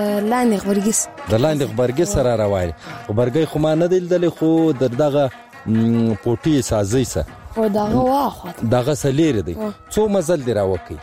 د لاندې غبرګس را روان غبرګي خو ما نه دل خو دغه پوټي سازي سه او دغه واخه دغه سلیر دی څو مزل دی را وکی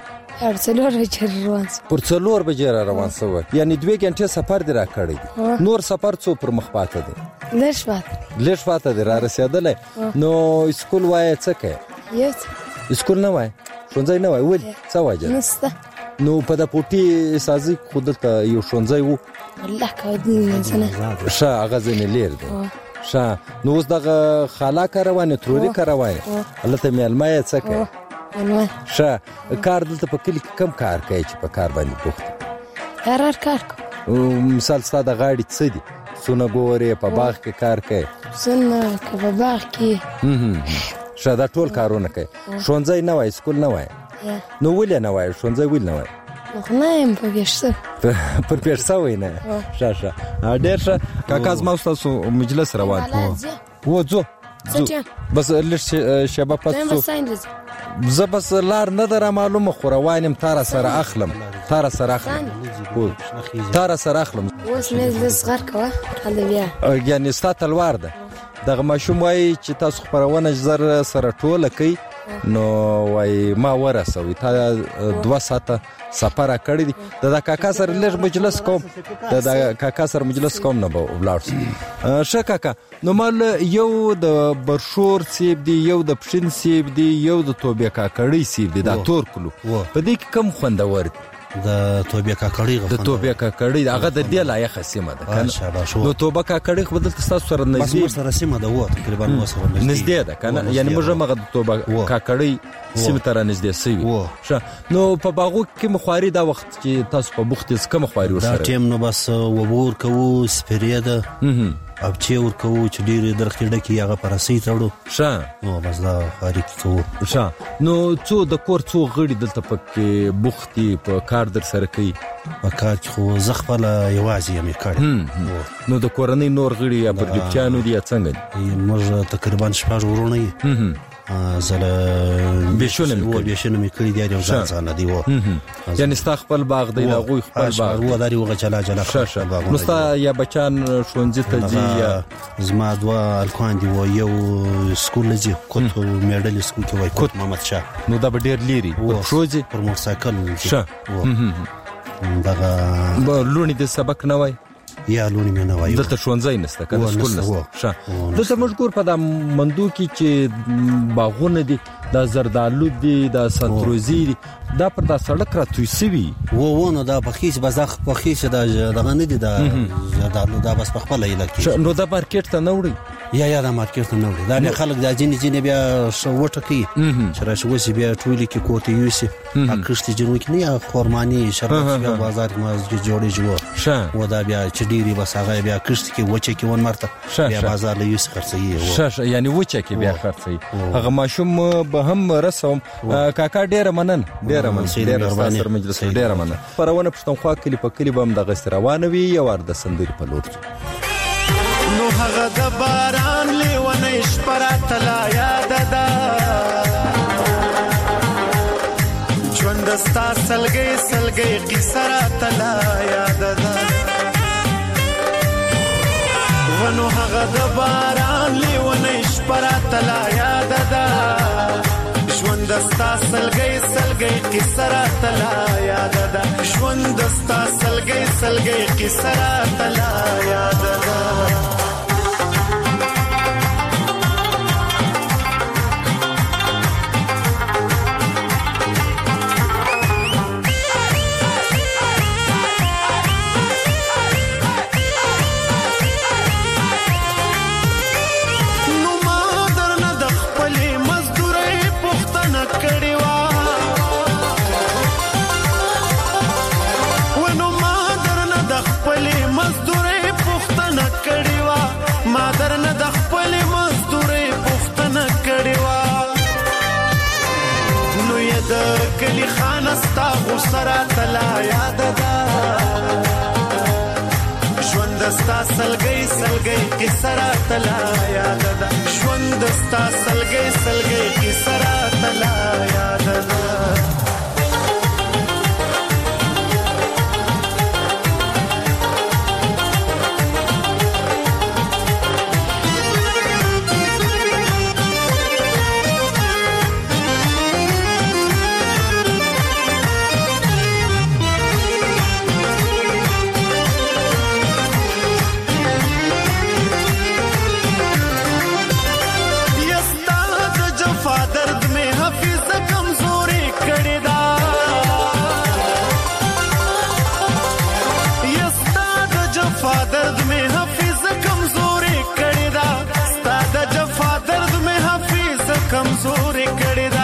پر څلور بجې را روان سو یعنی 2 غنټه سفر دی را کړی نور سفر څو پر مخ پاته دی لږ پاته دی را رسیدل نو اسکول وای څه کوي اسکول نه وای شونځای نه وای ول څه واجه نو په د پوټي سازي خود ته یو شونځای وو الله کاوه دې ښه هغه ځنه لیر دی ښه نو اوس دغه خالا روانه تروري روانه الله ته ملمای څه کوي ښه کار دلته په کلی کې کم کار کوي چې په کار باندې پوښت هر کار مثال ستاسو د غاړي څه دي سونه ګوري په باغ کې کار کوي سونه په باغ کې ښه دا ټول کارونه کوي شونځای نه وای سکول نه وای نو ولې نه وای شونځای ولې نه وای نه په پیښه پر پیښه وای نه ښه ډېر ښه کاکا زما تاسو مجلس روان و ځو بس لږ شباب پاتو زه بس لار نه در معلومه خو روانم تار سره اخلم اوس مې لږ غر کوه هله بیا یعنی ستا تلوار ده دغه ماشوم وای چې تاسو خبرونه زر سره ټوله کوي نو وای ما ورسوي تا 2 ساعته سفر کړی دی د کاکا سره لږ مجلس کوم د کاکا سره مجلس کوم نه به ولاړ شه کاکا نو مال یو د برشور سیب دی یو د پښین سیب دی یو د توبه کاکړی سیب دی دا تور کلو په دې کې کم خوندور دی د توبه کاکړی هغه د دې لایق سیمه ده کنه نو توبه کاکړی خو بدل تاسو سره نږدې سره سیمه ده و تقریبا مو سره نږدې ده کنه یعنی موږ مغه د توبه کاکړی سیمه ته رانږدې سوي ښه نو په باغو کې مخواري دا وخت چې تاسو په بوخت کې کوم مخواري ورسره دا ټیم نو بس وبور کوو سپریه ده اب چې ورکو چې ډېر درخې ډکې هغه پرسي تړو ښه نو بس دا خاري کوو ښه نو څو د کور څو غړي دلته پکې بوختي په کار در سره کوي په کار کې خو زه خپل یوازې یم کړی نو د کورنۍ نور غړي یا پرډیپچانو دي یا څنګه موږ تقریبا 6 ورونه یو زله بيشونه مې کړی دی یو ځان دی و یعنی ستا خپل باغ دی هغه خپل باغ و داري وغه چلا نو ستا یا بچان ښوونځي ته ځي یا زما دوا الکوان دی و یو سکول ځي کوټ میډل سکول کې وای کوټ محمد شاه نو دا ډېر لري شوځي پر موټرسایکل شه دا لونی د سبق نه وای یا لونی مې نه وای دلته ښوونځی نشته کنه سکول نشته ښه دلته مشکور په د مندو کې چې باغونه دي دا زردالو دي دا سنتروزي دي دا پر دا سړک را توي سوي نو دا بخیش بزاخ بخیش دا دغه نه دي دا زردالو دا بس په خپل علاقې نو دا مارکیټ ته نه وړي یا دا مارکیټ ته نه وړي دا نه خلک دا جنې بیا وټه کوي چې راشي وسی بیا ټولي کې کوټه یوسي اکشتي جنو کې نه خورماني شربت بیا بازار کې ما جوړې جوړ ښه و دا بیا چې ډيري بس هغه بیا کشتي کې وچه کې ون مرته بیا بازار له یوسي خرڅي ښه یعنی وچه کې بیا خرڅي هغه ماشوم به هم رسوم کاکا ډېر منن ډېر سر مجلس ډېر منن پرونه پښتونخوا کلی په کلی بم د غستروان وی یو ورده سندري په لور نو هغه د باران لیونه شپرات لا یاد ده ژوند ستا سلګي قصه رات لا یاد ده ونو هغه د باران لیونه شپرات لا یاد ده ژوند ستا سلګي قصه رات لا یاد ده ژوند ستا سلګي قصه رات لا یاد ده کلی خانستا غسرا تلا یاد ده ژوند ستا سلګي قصرا تلا یاد ده ژوند ستا سلګي قصرا تلا یاد ده کمزوري کړی دا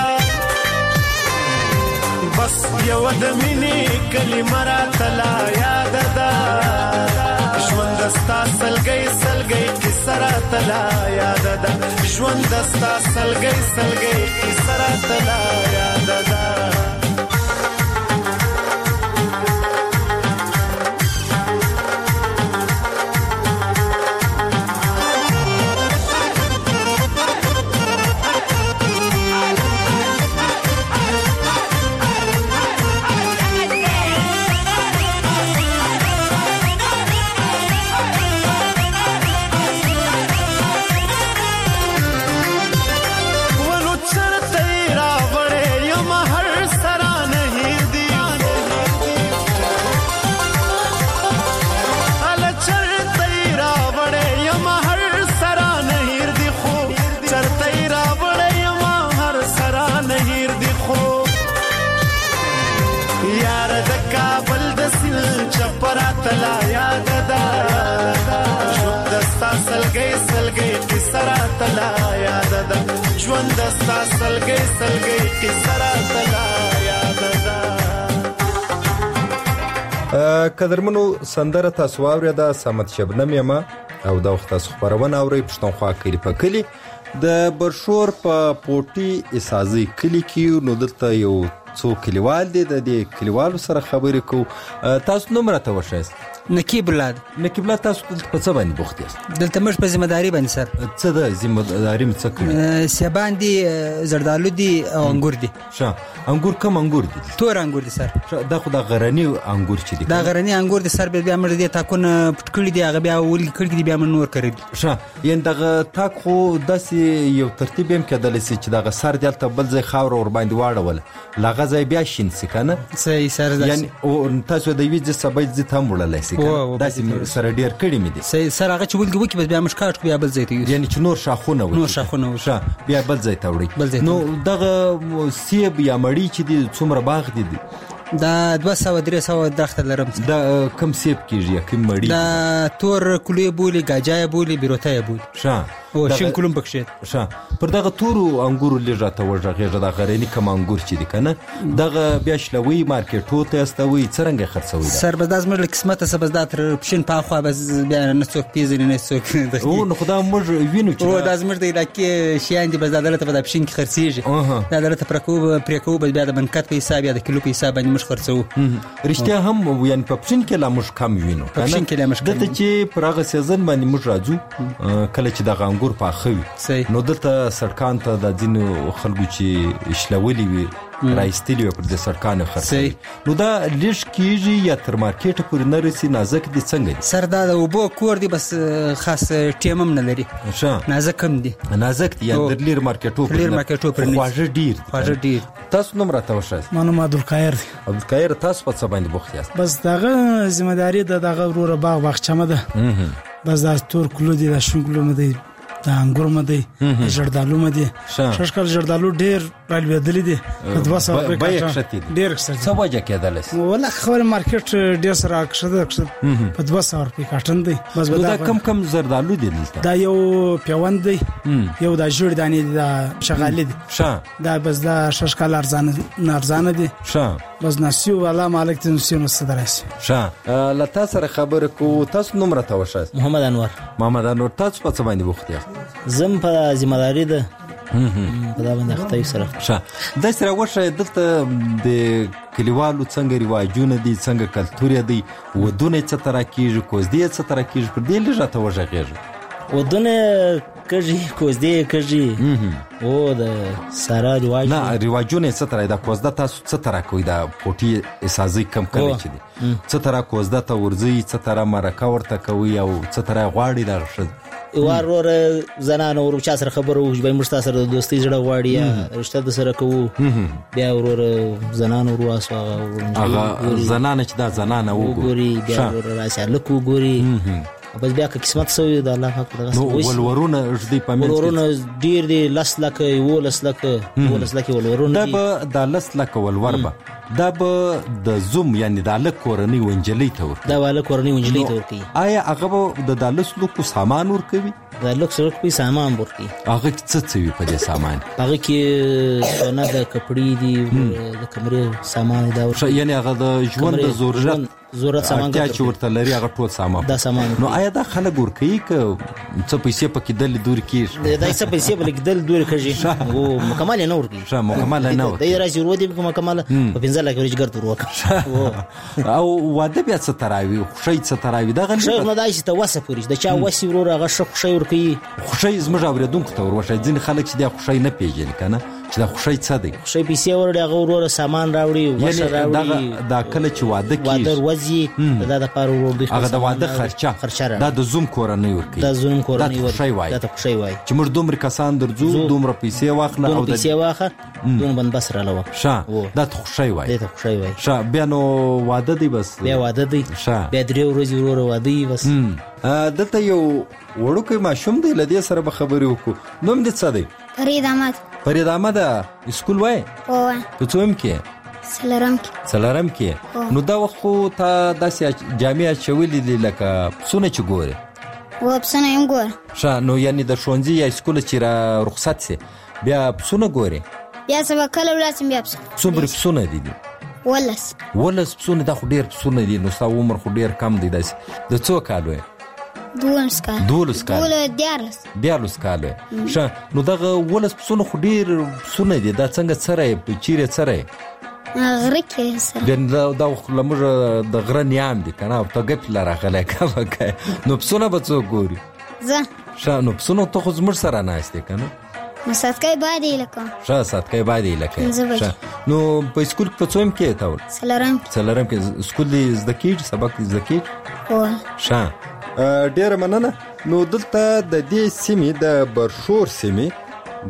بس یو د مینې کلمه راته لا یاد ده ژوند ستا سلګي قصه راته لا یاد ده ژوند ستا سلګي قصه راته لا یاد ده تلا یاد ده ژوند ستا سلګي قصه راته لا یاد ده ژوند ستا سلګي قصه راته لا یاد ده. قدرمنو سندره تاسو واورېده صمد شبنم یمه او دا وخت تاسو خبرونه اورئ پښتونخوا کلي په کلي د برشور په پوټي اسازي کلي کې نو دلته یو څو کلیوال دي د دې کلیوالو سره خبرې کوو. تاسو نوم راته وښایاست. نقیب الله. نقیب الله، تاسو دلته په څه باندې بوخت یاست؟ دلته موږ په ذمہ داری باندې سر. څه د ذمہ داری م څه کوي؟ سیبان دي، زردالو دي او انګور دي. ښه، انګور کوم انګور دي؟ تور انګور دي سر. دا خو د غرنی انګور چې دي. دا غرنی انګور دي سر، بیا موږ دې تاکونه پټ کړی دي، هغه بیا ولګ کړی دي، بیا موږ نور کړی دي. ښه، یعنی دغه تاک خو داسې یو ترتیب هم کېدلی سي چې دغه سر دلته بل ځای خاوره ور باندې واړوله، لغه ځای بیا شین سي که نه؟ صحیح سر. یعنی تاسو د یوې ځای سبا ځای ته هم وړلی سي که نه؟ داسې سره ډېر کړي مې دي. صحیح سر. هغه چې ولګ وکړي بس بیا موږ کاټ کړو، بیا بل ځای ته یوسو. یعنی چې نور شاخونه وکړي. نور شاخونه وکړي. ښه، بیا بل ځای ته وړئ. نو دغه سیب یا مړی چې دي څومره باغ دي؟ دا 200-300 درخت لرم. دا کم سیب کیږي یا کم مړی؟ دا تور کلوی بولی، گاجای بولی، بیروتای بولی. ښه، او شین کلوم پکښې. ښه، پر دغه تورو انګورو لږ راته وږغېږه، دا غرني کم انګور چې دي که نه، دغه بیا شلوئ مارکېټو ته استوئ، څرنګه یې خرڅوئ؟ سر بس دا زموږ له قسمته څه بس دا تر پښین پاخوا بس بیا نه څوک پیژني نه څوک. او نو خو دا موږ وینو چې دا زموږ د علاقې شیان دي، بس دا دلته په دا پښین کې خرڅېږي. دا دلته پرې کوو، بس بیا د منکت په حساب یا د کیلو په حساب باندې موږ خرڅوو. رښتیا هم یعنی په پښین کې لا موږ کم وینو. په پښین کې لا موږ کم دلته چې پر هغه سیزن باندې موږ راځو کله چې دغه انګور پاخه وي، نو دلته سړکان ته د ځینو خلکو چې شلولي وي راایستلي وي پر دې سړکانو خرڅوي، نو دا لږ کېږي یا تر مارکېټه پورې نه رسي؟ نازک دي څنګه دي؟ سر دا د اوبو کور دی، بس خاص ټیم هم نه لري. ښه، نازک هم دي. نازک دي یا در لیر مارکېټو پورې؟ خواږه ډېر. تاسو نوم راته وښایاست. ما نوم عبدالقاهر دی. عبدالقاهر، تاسو په څه باندې بوخت یاست؟ بس دغه ذمہ داری د دغه وروره باغچه مه ده. بس دا تور کلو دي، دا شین کلو مه دی، دا انګور مه دی، دا زردالو مه دی. شش کال زردالو ډېر رالوېدلي دي، 200 روپۍ کاټن ډېر ښه. څه وجه کېدلی سي؟ والله خبره مارکېټ ډېر سره کښته په 200 روپۍ کاټن دی. بس دا کم زردالو دي دلته؟ دا یو پیوند دی، یو دا ژیړ دانې دي، دا شغالي دي. دا بس دا شش کال ارزانه دي. بس ناسیو والا مالک ته نسیو نو څه دراسي. له تا سره خبرې کوو. تاسو نوم راته وښایاست. محمد انور. محمد انور، تاسو په څه باندې بوخت یاست؟ زم په ذمہ داری ده په دا باندې اخته سره. ښه، داسې راوښایه دلته د کلیوالو څنګه رواجونه دي، څنګه کلتور دی، ودونه څه طرح کېږي، کوزدې څه طرح کېږي، پر دې لږ راته وږغېږه. ودونه کږي، کوزدې کږي، او د سارا رواج نه رواجونه څه طرح دا کوزده تاسو څه طرح کوئ؟ دا پوټي اسازي کم کلی چې دي څه طرح کوزده ته ورځئ، څه طرح مرکه ورته کوئ او څه طرح غواړي دغه ښځه؟ وروره زنانه ورو چا سره خبرو وي، موږ تاسو سره د دوستۍ زړه غواړي یا رشته د سره کوو، بیا وروره زنانه ورو اسو هغه زنانه چې دا زنانه وګوري، بیا وروره راسي لکه وګوري، بس بیا که قسمت سوی د الله پاک دغه څه ولورونه ژدي په منځ کې ولورونه ډیر دي، 10 لک 11 لک 12 لک ولورونه دي. دا به د 10 لک ولور به دا به د زوم یعنی د الک کورنۍ ونجلۍ ته ورکوي. دا الک کورنۍ ونجلۍ ته ورکوي. آیا هغه به د 10 لکو سامان ورکوي؟ د لک ورکوي سامان ورکوي. هغه څه وي په دې سامان؟ هغه کې سونه د کپړې دي، د کمرې سامان دا ورکوي. یعنی هغه د ژوند د ضرورت سامان چې ورته لري هغه ټول سامان. دا سامان نو آیا دا خلک ورکوي که څه پیسې پکې دل دور کېږي؟ دا څه پیسې پکې دل دور کېږي او مکمل نه ورکوي. ښه، مکمل نه ورکوي. دا راځي ورو دي مکمل په 15 لک ورجګر تور وکړه. او واده بیا څه تراوي، خوشي څه تراوي؟ دا غن شیخ نه دایسي ته وسه پوریش د چا وسی ورور هغه خوشي ورکوي. خوشي زموږ اوریدونکو ته وروښه، ځین خلک چې دا خوشي نه پیژني کنه چې دا خوشي څه دی. خوشي پیسې ورډي هغه ورور سامان راوړي، وسه راوړي. دا کله چې واده کیږي، واده ورځي دا د پاره ورور دی، هغه د واده خرچه دا د زوم کورنۍ ورکوي. دا زوم کورنۍ ورکوي. دا ته خوشي وای چې موږ دومره کسان درځو، دومره پیسې واخله او پیسې واخه دومره بند بس را لوه. ښه، دا ته خوشي وای. دا ته خوشي وای. ښه، بیا نو واده دی، بس بیا واده دی. بیا 3 ورځې ورور واده دی. بس دلته یو وړوکی ماشوم دی، له دې سره به خبرې وکړو. نوم دې څه دی؟ فرید احمد. فرید احمد، اسکول وای؟ په څوم کې؟ څلورم کې. نو دا وخت خو تا داسې جامې اچولې دي لکه پسونه چې ګورې؟ پسونه هم ګورم. ښه، نو یعنی د ښوونځي یا اسکول چې را رخصت سي بیا پسونه ګورې؟ بیا سبا کله ولاسم بیا پس څومره پسونه دي ولس پسونه دا خو ډیر پسونه دي نو ستا عمر خو ډیر کم دی داسې د څو کالو یې 12 کاله ښه نو دغه ولس پسونه خو ډیر پسونه دي دا څنګه څره یې چیرې څره یې غره کې سره دا خو لموږ د غره نیام دي که نه او ته ګپ له راغلی که نو پسونه به څوک ګوري زه ښه نو پسونه ته خو زموږ سره ناست دی که نه نو صدقه باید یې لکه ښه صدقه باید یې لکه نو په سکول کې په څوم کې یې تاول څلورم کې سکول دی زده کېږي سبق دی زده کېږي ښه ډیره مننه نو دلته د دې سیمې د برشور سیمې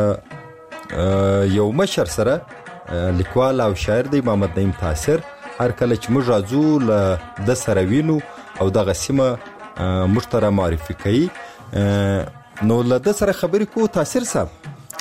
د یو مشر سره لیکوال او شاعر دی محمد نعیم تاثر هر کله چې موږ راځو له د سره وینو او دغه سیمه موږ ته معرفي کوي نو له د سره خبرې کوو تاثر صاحب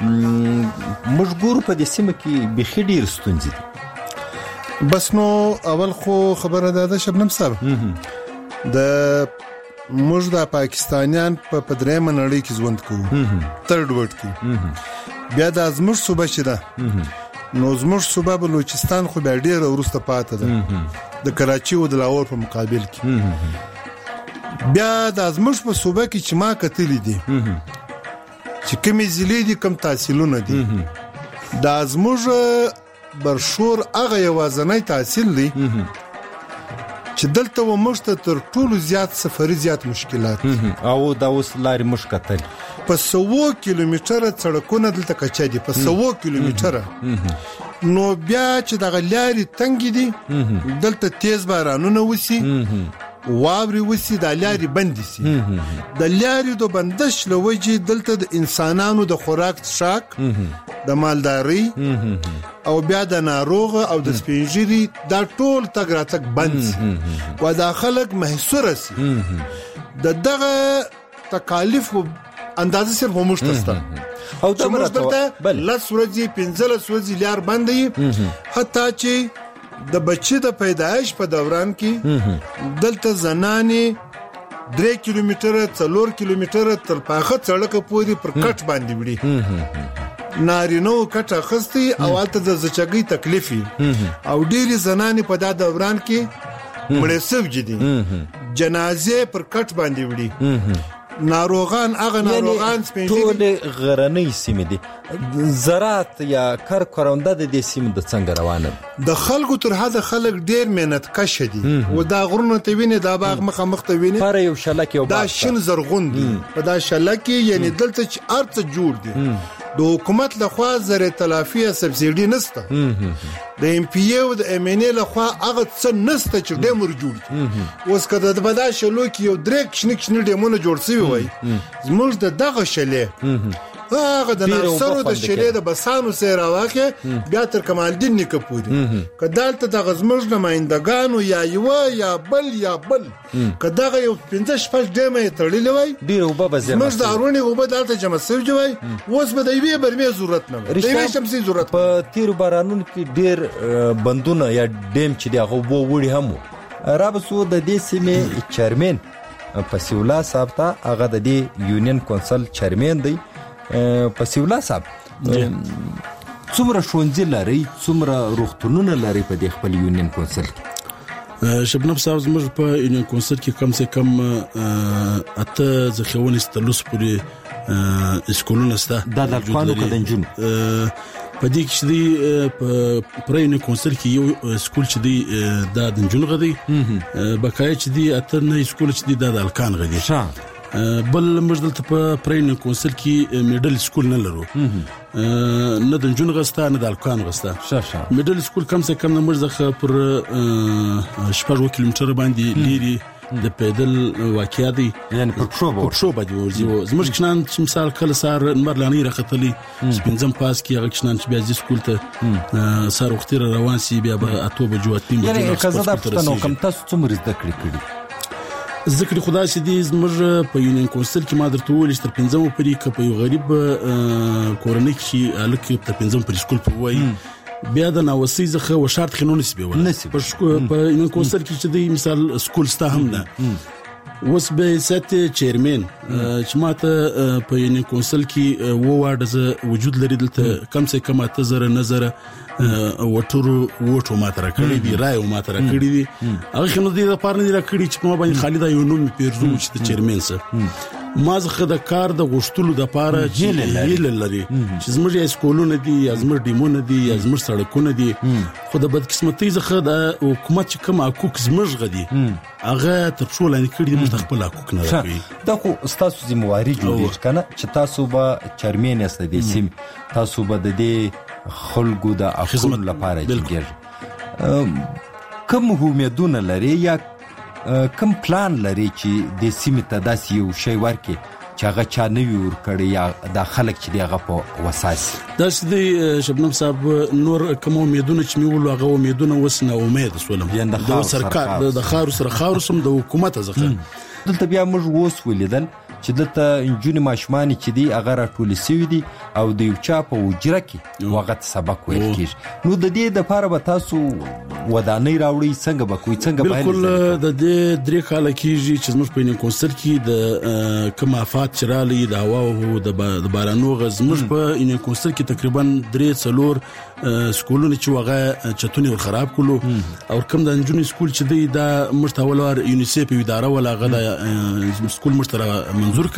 موږ ګورو په دې سیمه کې بیخي ډېر ستونزې دي بس نو اول خو خبره ده شبنم صاحب د موږ د پاکستانیان په درېمه نړۍ کې ژوند کوو ترډ ورډ کې بیا د زموږ صوبه چې ده نو زموږ صوبه بلوچستان خو بیا ډېره وروسته پاتې ده د کراچي او د لاهور په مقابل کې بیا د زموږ په صوبه کې چې ما کتلی دي چې کومې ضلعې دي کوم تحصیلونه دي د زموږ برشور هغه یوازنی تحصیل دی چې دلته و موږ ته تر ټولو زیات سفري زیات مشکلات او دا اوس لارې موږ کتل په 100 کیلومتره سړکونه دلته کچا دي په 100 کیلومتره نو بیا چې دغه لارې تنګ دي دلته تیز بارانونه وسی واوري وسی د لارې بند سي د لارې د بندش لوجه دلته د انسانانو د خوراک شاک د مالداري او بیا د ناروغ او د سپینجری دا ټول تګ راتګ بند و دا خلک محصور سي دغه تکالیف اندازه صرف مشتسته او دا مرته لس ورځې 15 ورځې لار باندې حتی چې د بچی د پیدایش په دوران کې دلته زنانې 3 کیلومتره 4 کیلومتره تر پاخه سړک پورې پر کټ باندې وړي نارینو کټ اخستي او الته د زچګي تکلیفي او ډېری زنانې په دا دوران کې مړې سوي دي جنازه پر کټ باندې وړي ناروغان هغه ناروغان سپینځي ټول غرنۍ سیمې دي زراعت یا کار کارونده د دې سیمې د څنګه روانه د خلکو تر حد خلک ډیر مهنت کش دي او دا غرونه ته ویني دا باغ مخ ته ویني پر یو شلک یو دا شین زرغون دي په دا شلک یعنی دلته چې ارڅ جوړ دي د حکومت لخوا زره تلافي سبسيډي نسته د ام پی او د ام ان ای لخوا هغه څه نسته چې ډېمور جوړ اوس کده د بدا شلو کې یو درې کښنه ډېمونه جوړ سوي وای زموږ د دغه شلې هغه د نرسرو د شلې د بسانو سره واخه بیا تر کمال الدین نیکه پوري کدالته د غزمج نمائندگانو یا بل کداغه یو 15 شپږ ډیمه تړلې وای ډیر وبه زما موږ د ارونی وبه دالته جمع سوي وای اوس به د یوې برمې ضرورت نه دی یوې شمسي ضرورت په تیر بارانونو کې ډیر بندونه یا ډیم چې دغه وو وړي هم رابسو د دې سیمې چیرمن پسیولا صاحب ته هغه د دې یونین کونسل چیرمن دی پسیولا صاحب څومره ښوونځي لري څومره روغتونونه لري په دې خپل یونین کونسل کې شبنم صاحب زموږ په یونین کونسل کې کم سے کم اته ځخونه ستلوس پورې اسکولونه ستا د الکوانو کدنجون په دې کې چې په یونین کونسل کې یو اسکول چې دی د دنجون غدي بقای چې دی اته نه اسکول چې دی د الکان غدي بل مجدل ته په پرین کونسل کې میډل سکول نه لرو نه د جون غستا نه د الکان غستا میډل سکول کم سے کم مرزخه پر 6 کیلومتر باندې لري د پیدل واقعیا دی یعنی په شو باندې ورځي زموږ کښنان چې مثال کله سار مرلانی راختلی سپینځم پاس کې هغه کښنان چې بیا د سکول ته سار وخت روان سي بیا به اته بجو اتیم یعنی کزه دا پښتنو کم تاسو څومره زده کړی ذکر خدا سي دي زموږ په یونین کونسل کې ما درته ویل چې تر 15 پرې ک په یو غریب کورنۍ کې الکه تر 15 پرې سکول په وای بیا د ناوسي زخه و شرط خنون نسبي ولا په یونین کونسل کې چې دی مثال سکول ستا هم نه اوس به ست چیرمن چې ماته په یونین کونسل کې و وارډ وجود لري دلته کم سے کم 8000 نظر وټو ماتره کړی دی رائے ماتره کړی دی هغه خنو دي د پارنه دی کړی چې په باندې خالد یو نوم پیرزو چې چیرمن سره مازخه د کار د غشتلو د پاره هیله لري چې زموږ اسکولونه دي زموږ ډیمونه دي زموږ سړکونه دي خو د بدقسمتۍ څخه د حکومت چې کوم حقوق زموږ غدي هغه تر څو لاندې کړی د مستقبل حقوق نه راوي دا خو تاسو ذمہواری جوړی کنه چې تاسو به چیرمن یاست د سیم تاسو به د دې خلکو د افغان لپاره جوړ کوم امیدونه لري یا کوم پلان لري چې د سیمې ته داسې یو شی ورکړي چې هغه چا نه وي ورکړی یا د خلک چې هغه په وساس داسې د شبنم صاحب نور کوم امیدونه چې میول هغه امیدونه وسنه امید سولم د سرکار د خارو سره سم د حکومت ځخه دلته بیا موږ ووس ولیدل چې دلته انجونی ماشومان چې دی هغه راټول سوي دي او د یو چا په وجره کې وغت سبق ویل کیږي نو د دې د پاره به تاسو ودانۍ راوړي څنګه به کوئی څنګه بالکل د دې درې کال کېږي چې موږ په یونین کونسل کې د کوم افات چرالي د هوا او د بارانو غزمش په یونین کونسل کې تقریبا 3-4 سکولونه چې وغه چتونی ور خراب کولو او کوم د انجونی سکول چې دی دا مشتولور یونیسف اداره ولا غدا سکول مشترک منظور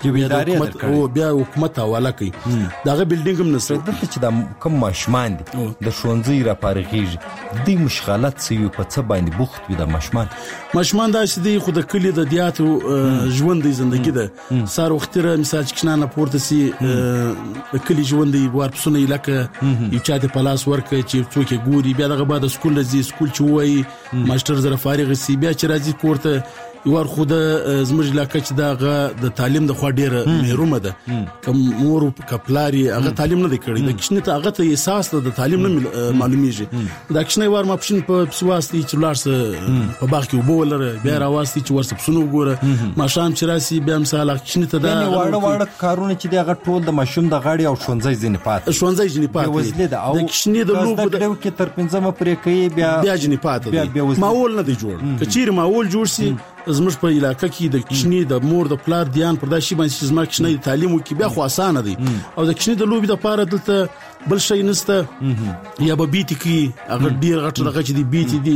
کړي او بیا حکومت حواله کوي داغه بلډینګ هم نسره دلته چې د کوم ماشومان دي د شونځي را پارغیږي د مشغلات سوي په څه باندې بوخت وي د ماشومان دا چې دی خو د کلی د دیاتو ژوند دی ژوندۍ ده سار وختره مثال چې کنه پورته سي د کلی ژوند دی ورپسونه لکه یو چا د پلاس ورکه چې څوک ګوري بیا دغه بعد سکول زی سکول چې وای ماستر زره فارغ سي بیا چې راځي کوړته یوار خود زموږ علاقې چې دا د تعلیم د خوا ډیره مهرومه ده کوم مور کپلاری هغه تعلیم نه کړی د کښنه ته هغه ته احساس د تعلیم نه معلومیږي دا کښنه وار ماپشن په پسواستی چې لارس په باغ کې وبولره بیا راواستی چې ورس پسونو ګوره ماشام چې راسي بیا مثال کښنه ته دا واړه کارونه چې دغه ټول د ماشوم د غاړي او شونځي ځنی پات وزله ده او د کښنه د لوب د کې تر 15 پرې کوي بیا ځنی پات ماول نه دی جوړ کچیر ماول جوړ سي زموږ په علاقې کې د کښنی د مور د پلار دیان پر داسې باندې چې زما کښنی تعلیم وکي بیا خو اسانه دی او د کښنی د لوبي د پاره دلته بل شي نسته یا به بیت کی هغه ډیر غټ دغه چې دی بیت دی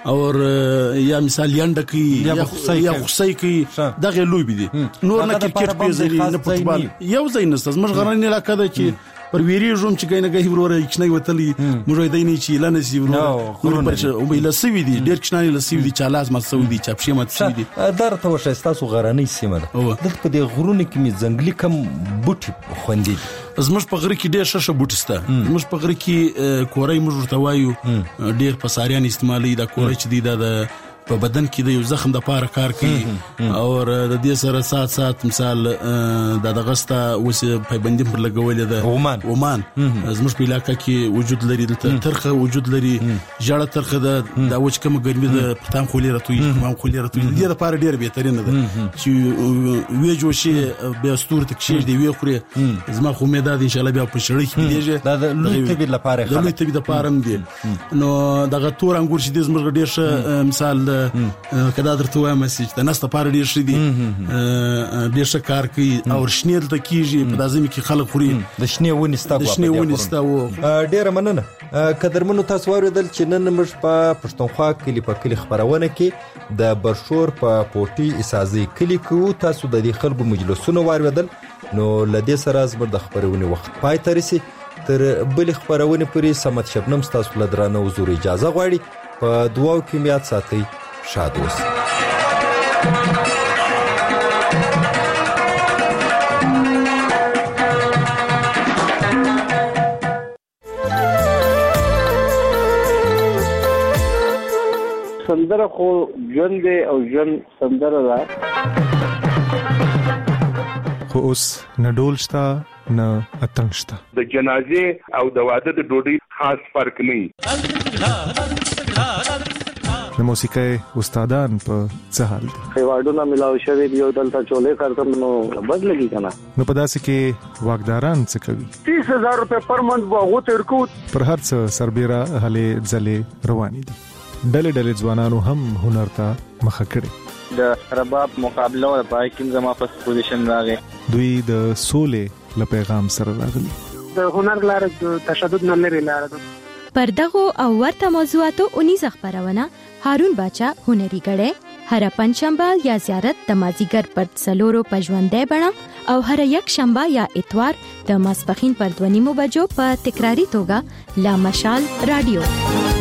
او یا مثال ینډ کی یا خصای کی دغه لوبي دی نور نه کرکټ پیزلی نه فوتبال یو ځای نسته زموږ غرنی علاقې ده چې پر ویری روم چې کینه غي ورور کښنی وتلی موږ دای نه چې لنه سی ورور پر او به لسوي دي ډیر کښنی لسوي دي چالاس ما سوي دي چاپشي مات سوي دي درته وشه تاسو غرنی سیمه ده دلته په دې غرونه کې می ځنګلي کم بوټي خوندي زموږ په غره کې ډیر ششه بوټي سته زموږ په غره کې کورای موږ ورته وایو ډیر پساریان استعمالي دا کورای چې دی د په بدن کې د یو زخم د پاره کار کوي او د دې سره سات مثال د دغستا وس پیبندیم پر لګولې ده ومان زموږ په علاقې کې وجود لري د ترخه وجود لري جړه ترخه د وچ کوم ګرمي د پټام خولي راتوي کوم خولي راتوي د دې لپاره ډیر بهترینه ده چې وی جوشي به استور تکشیر دی وی خوري زما خو مې د ان شاء الله بیا په شړې کې دیږي د لوی طبي لپاره د لوی طبي لپاره دي نو دغه تور انګور چې د زموږ ډیر ښه مثال کدا درته وایم چې د نسته پاره ډیر شي دي ډیر ښه کار کوي او شنیل ته کیږي په لازمي کې خلک خوري د شنی ونیستا ډیر مننه قدرمنو تاسو اوریدل چې نن موږ په پښتونخوا کلی خبرونه کې د برشور په پورټي اسازي کلی کې تاسو د دې خلکو مجلسونو واریدل نو لدې سره زبر د خبرونه وخت پای ته رسي تر بل خبرونه پرې سمت شبنم تاسو لدرانه حضور اجازه غواړي په دعاو کې میات ساتي شاد اوسئ سندره خو ژوند دی او ژوند سندره ده خو اوس نه ډول شته نه اتنګ شته د جنازې او د واده د ډوډۍ خاص فرق نه د موسیقۍ استادان په څه حال دي ایوارډونه ملاو شوی دی او دلته چولې کارتم نو بدلږي کنه نو په داسې کې واګداران څه کوي 30000 روپے پر منث وغو ترکو پر هر څه سربېره هلې ځلې روانې دي ډلې ځوانانو هم هنر ته مخه کړي د رباب مقابله او پای کې زما فرست پوزیشن راغی. دوی د سولې له پیغام سره راغلي. د هنر لار د تشدد نه لري لار ده. پر دغه او ورته موضوعاتو 19 خبرونه هارون باچا هنري غړې هر پنځشنبه یا زیارت د مازیګر پر څلورو پژوندې بڼه او هر یک شنبه یا اتوار د ماسپخین پر 2:30 بجو په تکراری توګه لا مشال رادیو.